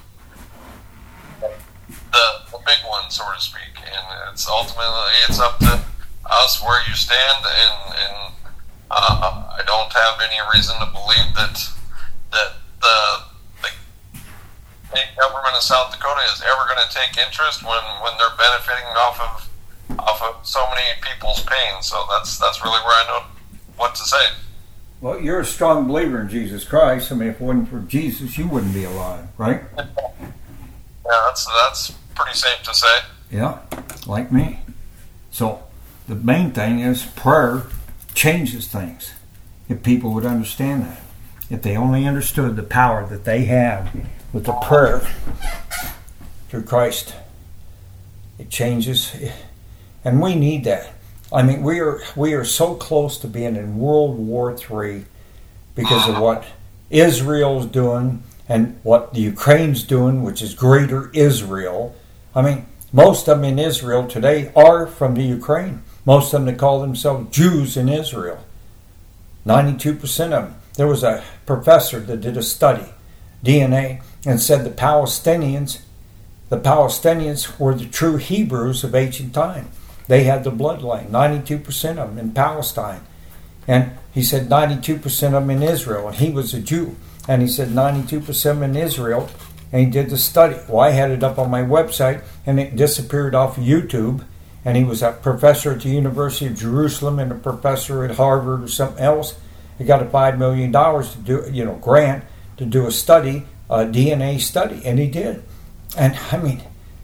the big one, so to speak, and it's ultimately it's up to us where you stand, and I don't have any reason to believe that the government of South Dakota is ever going to take interest when they're benefiting off of so many people's pain. So that's really where I know what to say. Well, you're a strong believer in Jesus Christ. I mean, if it wasn't for Jesus, you wouldn't be alive, right? Yeah, that's pretty safe to say. Yeah, like me. So the main thing is prayer changes things. If people would understand that. If they only understood the power that they have with the prayer through Christ, it changes. And we need that. I mean, we are so close to being in World War III because of what Israel's doing and what the Ukraine's doing, which is greater Israel. I mean, most of them in Israel today are from the Ukraine. Most of them that call themselves Jews in Israel. 92% of them. There was a professor that did a study, DNA, and said the Palestinians were the true Hebrews of ancient time. They had the bloodline, 92% of them in Palestine. And he said 92% of them in Israel, and he was a Jew. And he said 92% of them in Israel, and he did the study. Well, I had it up on my website, and it disappeared off of YouTube. And he was a professor at the University of Jerusalem and a professor at Harvard or something else. He got a $5 million to do, grant to do a study, a DNA study, and he did. And I mean,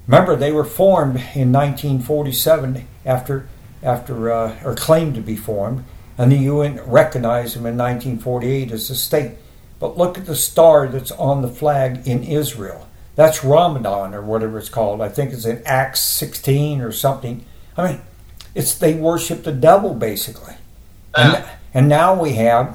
Remember, they were formed in 1947 or claimed to be formed, and the UN recognized them in 1948 as a state. But look at the star that's on the flag in Israel. That's Ramadan, or whatever it's called. I think it's in Acts 16 or something. I mean, they worship the devil, basically. And now we have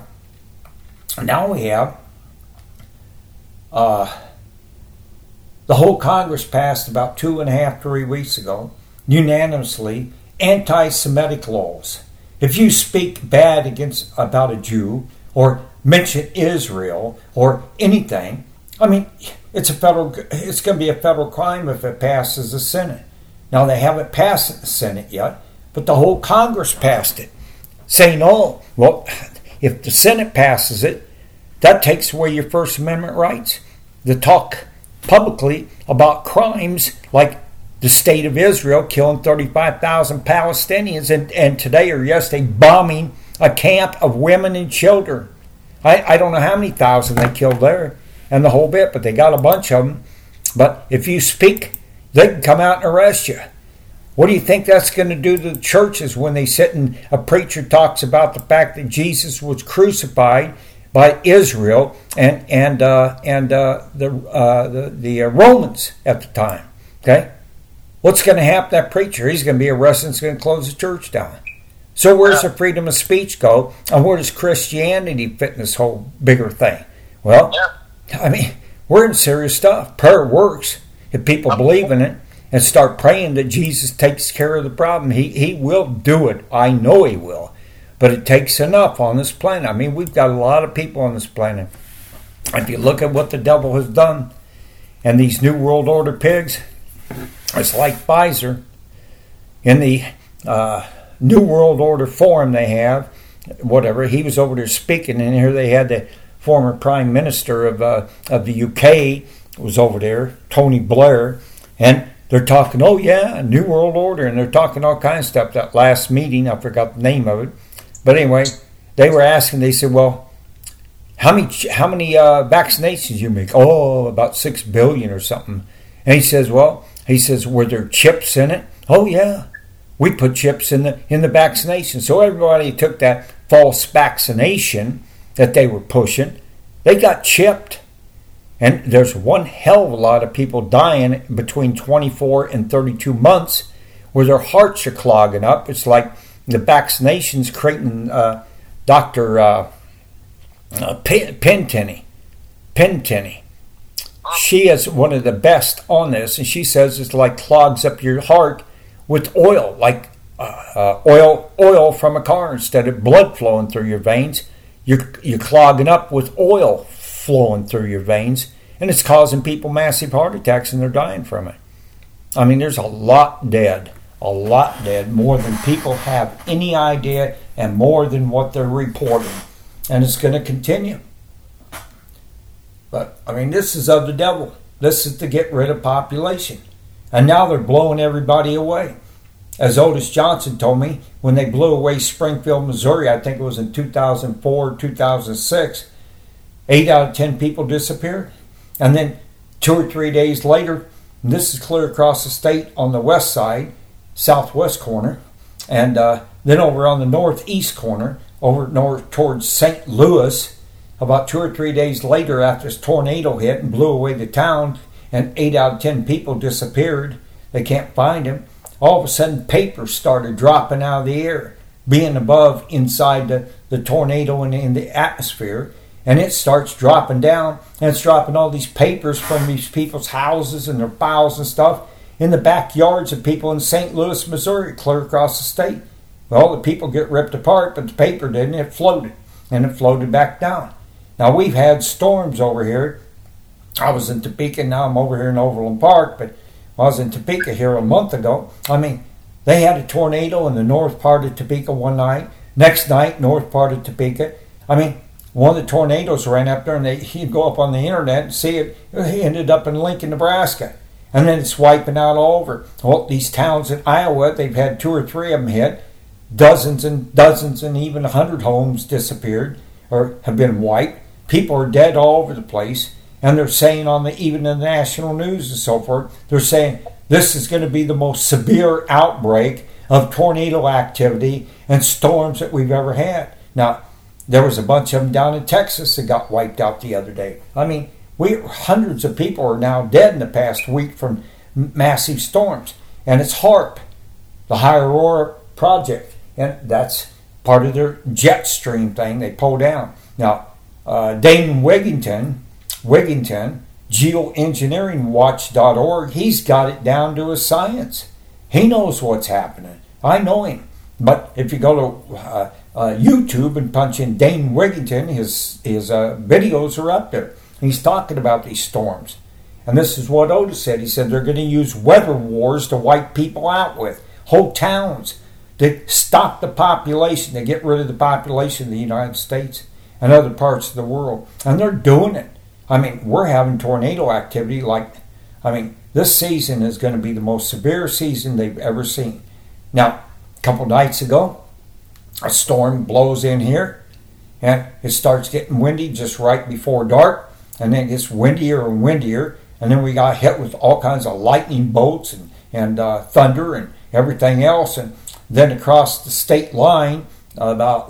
the whole Congress passed about 3 weeks ago, unanimously, anti-Semitic laws. If you speak bad about a Jew or mention Israel or anything, I mean, it's going to be a federal crime if it passes the Senate. Now, they haven't passed it in the Senate yet, but the whole Congress passed it, saying, oh, well, if the Senate passes it, that takes away your First Amendment rights to talk publicly about crimes like the state of Israel killing 35,000 Palestinians and today or yesterday bombing a camp of women and children. I don't know how many thousand they killed there and the whole bit, but they got a bunch of them. But if you speak, they can come out and arrest you. What do you think that's going to do to the churches when they sit and a preacher talks about the fact that Jesus was crucified by Israel and the Romans at the time? Okay, what's going to happen to that preacher? He's going to be arrested and it's going to close the church down. So where's the freedom of speech go? And where does Christianity fit in this whole bigger thing? Well, I mean, we're in serious stuff. Prayer works if people believe in it and start praying that Jesus takes care of the problem. He will do it. I know he will. But it takes enough on this planet. I mean, we've got a lot of people on this planet. If you look at what the devil has done and these New World Order pigs, it's like Pfizer. In the New World Order forum they have, whatever, he was over there speaking, and here they had the former Prime Minister of the UK was over there, Tony Blair, and they're talking, oh yeah, New World Order, and they're talking all kinds of stuff. That last meeting, I forgot the name of it. But anyway, they were asking, they said, well, how many vaccinations you make? Oh, about 6 billion or something. And he says, were there chips in it? Oh, yeah. We put chips in the vaccination. So everybody took that false vaccination that they were pushing. They got chipped. And there's one hell of a lot of people dying between 24 and 32 months where their hearts are clogging up. It's like the vaccination's creating Dr. Pentenny. She is one of the best on this, and she says it's like clogs up your heart with oil, like oil from a car. Instead of blood flowing through your veins, you're clogging up with oil flowing through your veins, and it's causing people massive heart attacks, and they're dying from it. I mean, there's a lot dead, more than people have any idea, and more than what they're reporting, and it's going to continue. But, I mean, this is of the devil. This is to get rid of population. And now they're blowing everybody away. As Otis Johnson told me, when they blew away Springfield, Missouri, I think it was in 2004, 2006, 8 out of 10 people disappeared. And then 2 or 3 days later, and this is clear across the state on the west side, southwest corner, and then over on the northeast corner, over north towards St. Louis, about 2 or 3 days later after this tornado hit and blew away the town and 8 out of 10 people disappeared, they can't find them, all of a sudden papers started dropping out of the air, being above inside the tornado and in the atmosphere, and it starts dropping down, and it's dropping all these papers from these people's houses and their files and stuff in the backyards of people in St. Louis, Missouri, clear across the state. Well, the people get ripped apart, but the paper didn't. It floated, and it floated back down. Now, we've had storms over here. I was in Topeka, now I'm over here in Overland Park, but I was in Topeka here a month ago. I mean, they had a tornado in the north part of Topeka one night. Next night, north part of Topeka. I mean, one of the tornadoes ran up there, and he'd go up on the internet and see it. It ended up in Lincoln, Nebraska. And then it's wiping out all over. Well, these towns in Iowa, they've had 2 or 3 of them hit. Dozens and dozens and even 100 homes disappeared or have been wiped. People are dead all over the place. And they're saying even in the national news and so forth, they're saying this is going to be the most severe outbreak of tornado activity and storms that we've ever had. Now, there was a bunch of them down in Texas that got wiped out the other day. I mean, hundreds of people are now dead in the past week from massive storms. And it's HAARP, the High Aurora Project. And that's part of their jet stream thing they pull down. Now, Damon Wigington, geoengineeringwatch.org, he's got it down to a science. He knows what's happening. I know him. But if you go to YouTube and punch in Dane Wigington, his videos are up there. He's talking about these storms. And this is what Otis said. He said they're going to use weather wars to wipe people out with. Whole towns to stop the population, to get rid of the population of the United States and other parts of the world. And they're doing it. I mean, we're having tornado activity this season is going to be the most severe season they've ever seen. Now, a couple nights ago, a storm blows in here, and it starts getting windy just right before dark, and then it gets windier and windier, and then we got hit with all kinds of lightning bolts and thunder and everything else, and then across the state line, about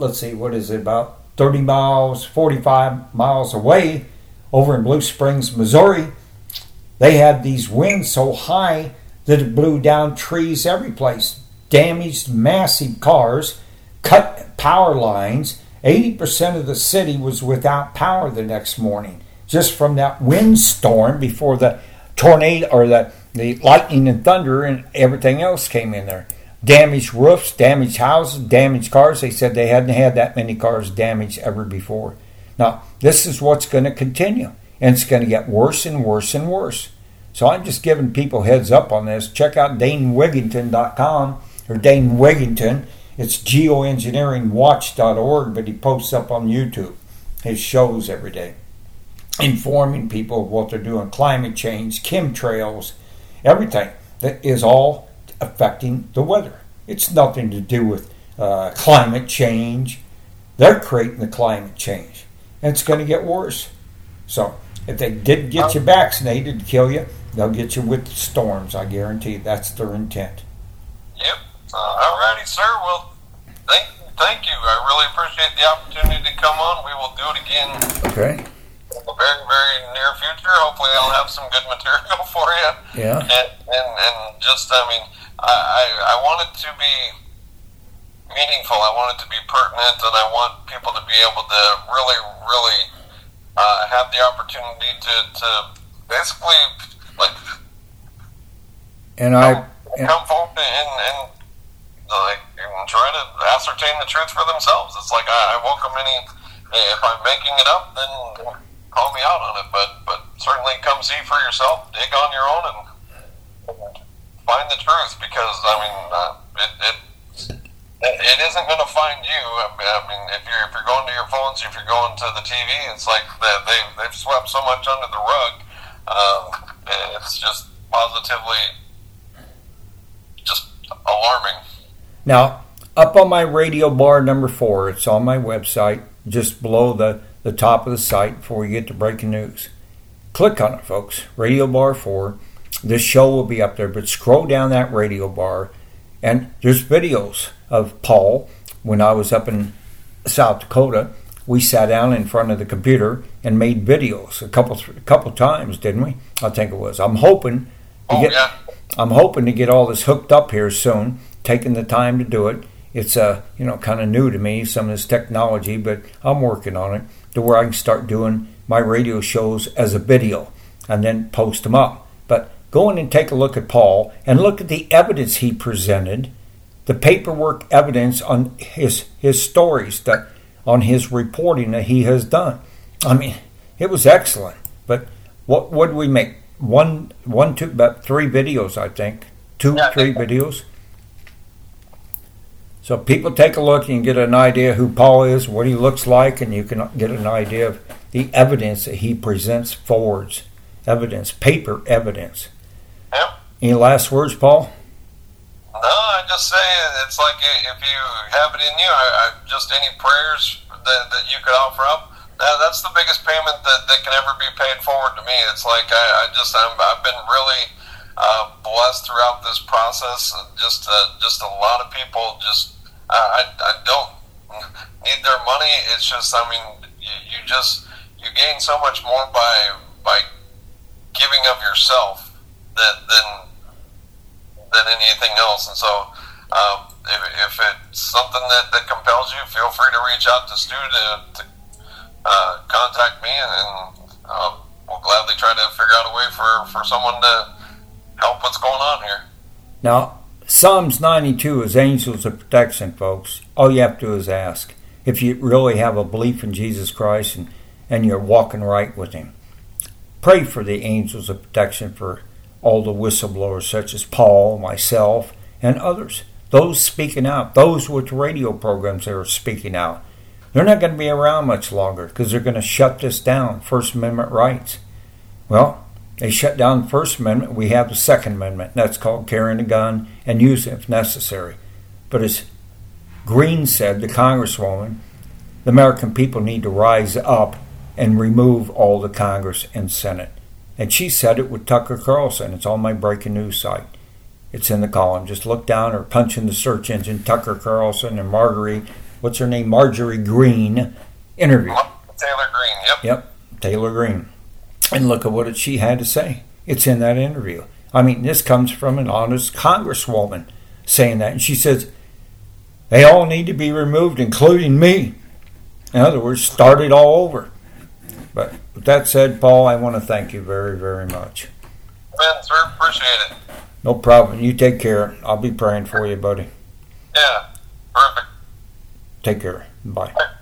30 miles, 45 miles away, over in Blue Springs, Missouri, they had these winds so high that it blew down trees every place, damaged massive cars, cut power lines. 80% of the city was without power the next morning, just from that windstorm before the tornado or the lightning and thunder and everything else came in there. Damaged roofs, damaged houses, damaged cars. They said they hadn't had that many cars damaged ever before. Now, this is what's going to continue, and it's going to get worse and worse and worse. So I'm just giving people heads up on this. Check out DaneWigington.com or Dane Wigington. It's geoengineeringwatch.org, but he posts up on YouTube his shows every day, informing people of what they're doing, climate change, chemtrails, everything that is all affecting the weather. It's nothing to do with climate change. They're creating the climate change, and it's going to get worse. So if they didn't get you vaccinated to kill you, they'll get you with storms. I guarantee that's their intent. Yep. All righty, sir. Well, thank you. I really appreciate the opportunity to come on. We will do it again. Okay. In the very, very near future. Hopefully I'll have some good material for you. Yeah. And just, I want it to be meaningful. I want it to be pertinent, and I want people to be able to really, really have the opportunity to basically, come forward and try to ascertain the truth for themselves. It's like I welcome any. If I'm making it up, then call me out on it. But certainly come see for yourself, dig on your own, and find the truth. Because it isn't going to find you. I mean, if you're going to your phones, if you're going to the TV, it's like they've swept so much under the rug. It's just positively just alarming. Now, up on my radio bar number 4, it's on my website, just below the top of the site before you get to breaking news. Click on it, folks. Radio bar 4. This show will be up there, but scroll down that radio bar, and there's videos of Paul. When I was up in South Dakota, we sat down in front of the computer and made videos a couple times, didn't we? I think it was. I'm hoping to get all this hooked up here soon. Taking the time to do it. It's kind of new to me, some of this technology, but I'm working on it to where I can start doing my radio shows as a video and then post them up. But go in and take a look at Paul and look at the evidence he presented, the paperwork evidence on his stories, on his reporting that he has done. I mean, it was excellent. But what did we make? About 3 videos, I think. 3 videos. So people take a look and get an idea who Paul is, what he looks like, and you can get an idea of the evidence that he presents forwards. Evidence, paper evidence. Yep. Any last words, Paul? No, I just say it's like if you have it in you, just any prayers that you could offer up, that's the biggest payment that can ever be paid forward to me. It's like I've been really blessed throughout this process. Just a lot of people just I don't need their money. It's just, I mean, you gain so much more by giving of yourself than anything else. And so if it's something that compels you, feel free to reach out to Stu to contact me, and we'll gladly try to figure out a way for someone to help what's going on here. Now, Psalms 92 is angels of protection, folks. All you have to do is ask. If you really have a belief in Jesus Christ and you're walking right with Him, pray for the angels of protection for all the whistleblowers such as Paul, myself, and others. Those speaking out, those with radio programs that are speaking out. They're not going to be around much longer because they're going to shut this down, First Amendment rights. Well, they shut down the First Amendment. We have the Second Amendment. That's called carrying a gun and use it if necessary. But as Green said, the Congresswoman, the American people need to rise up and remove all the Congress and Senate. And she said it with Tucker Carlson. It's on my breaking news site. It's in the column. Just look down or punch in the search engine Tucker Carlson and Marjorie Greene interview. Taylor Greene, yep. Yep, Taylor Greene. And look at what she had to say. It's in that interview. I mean, this comes from an honest congresswoman saying that. And she says, they all need to be removed, including me. In other words, start it all over. But with that said, Paul, I want to thank you very, very much. Man, sir, appreciate it. No problem. You take care. I'll be praying for you, buddy. Yeah, perfect. Take care. Bye.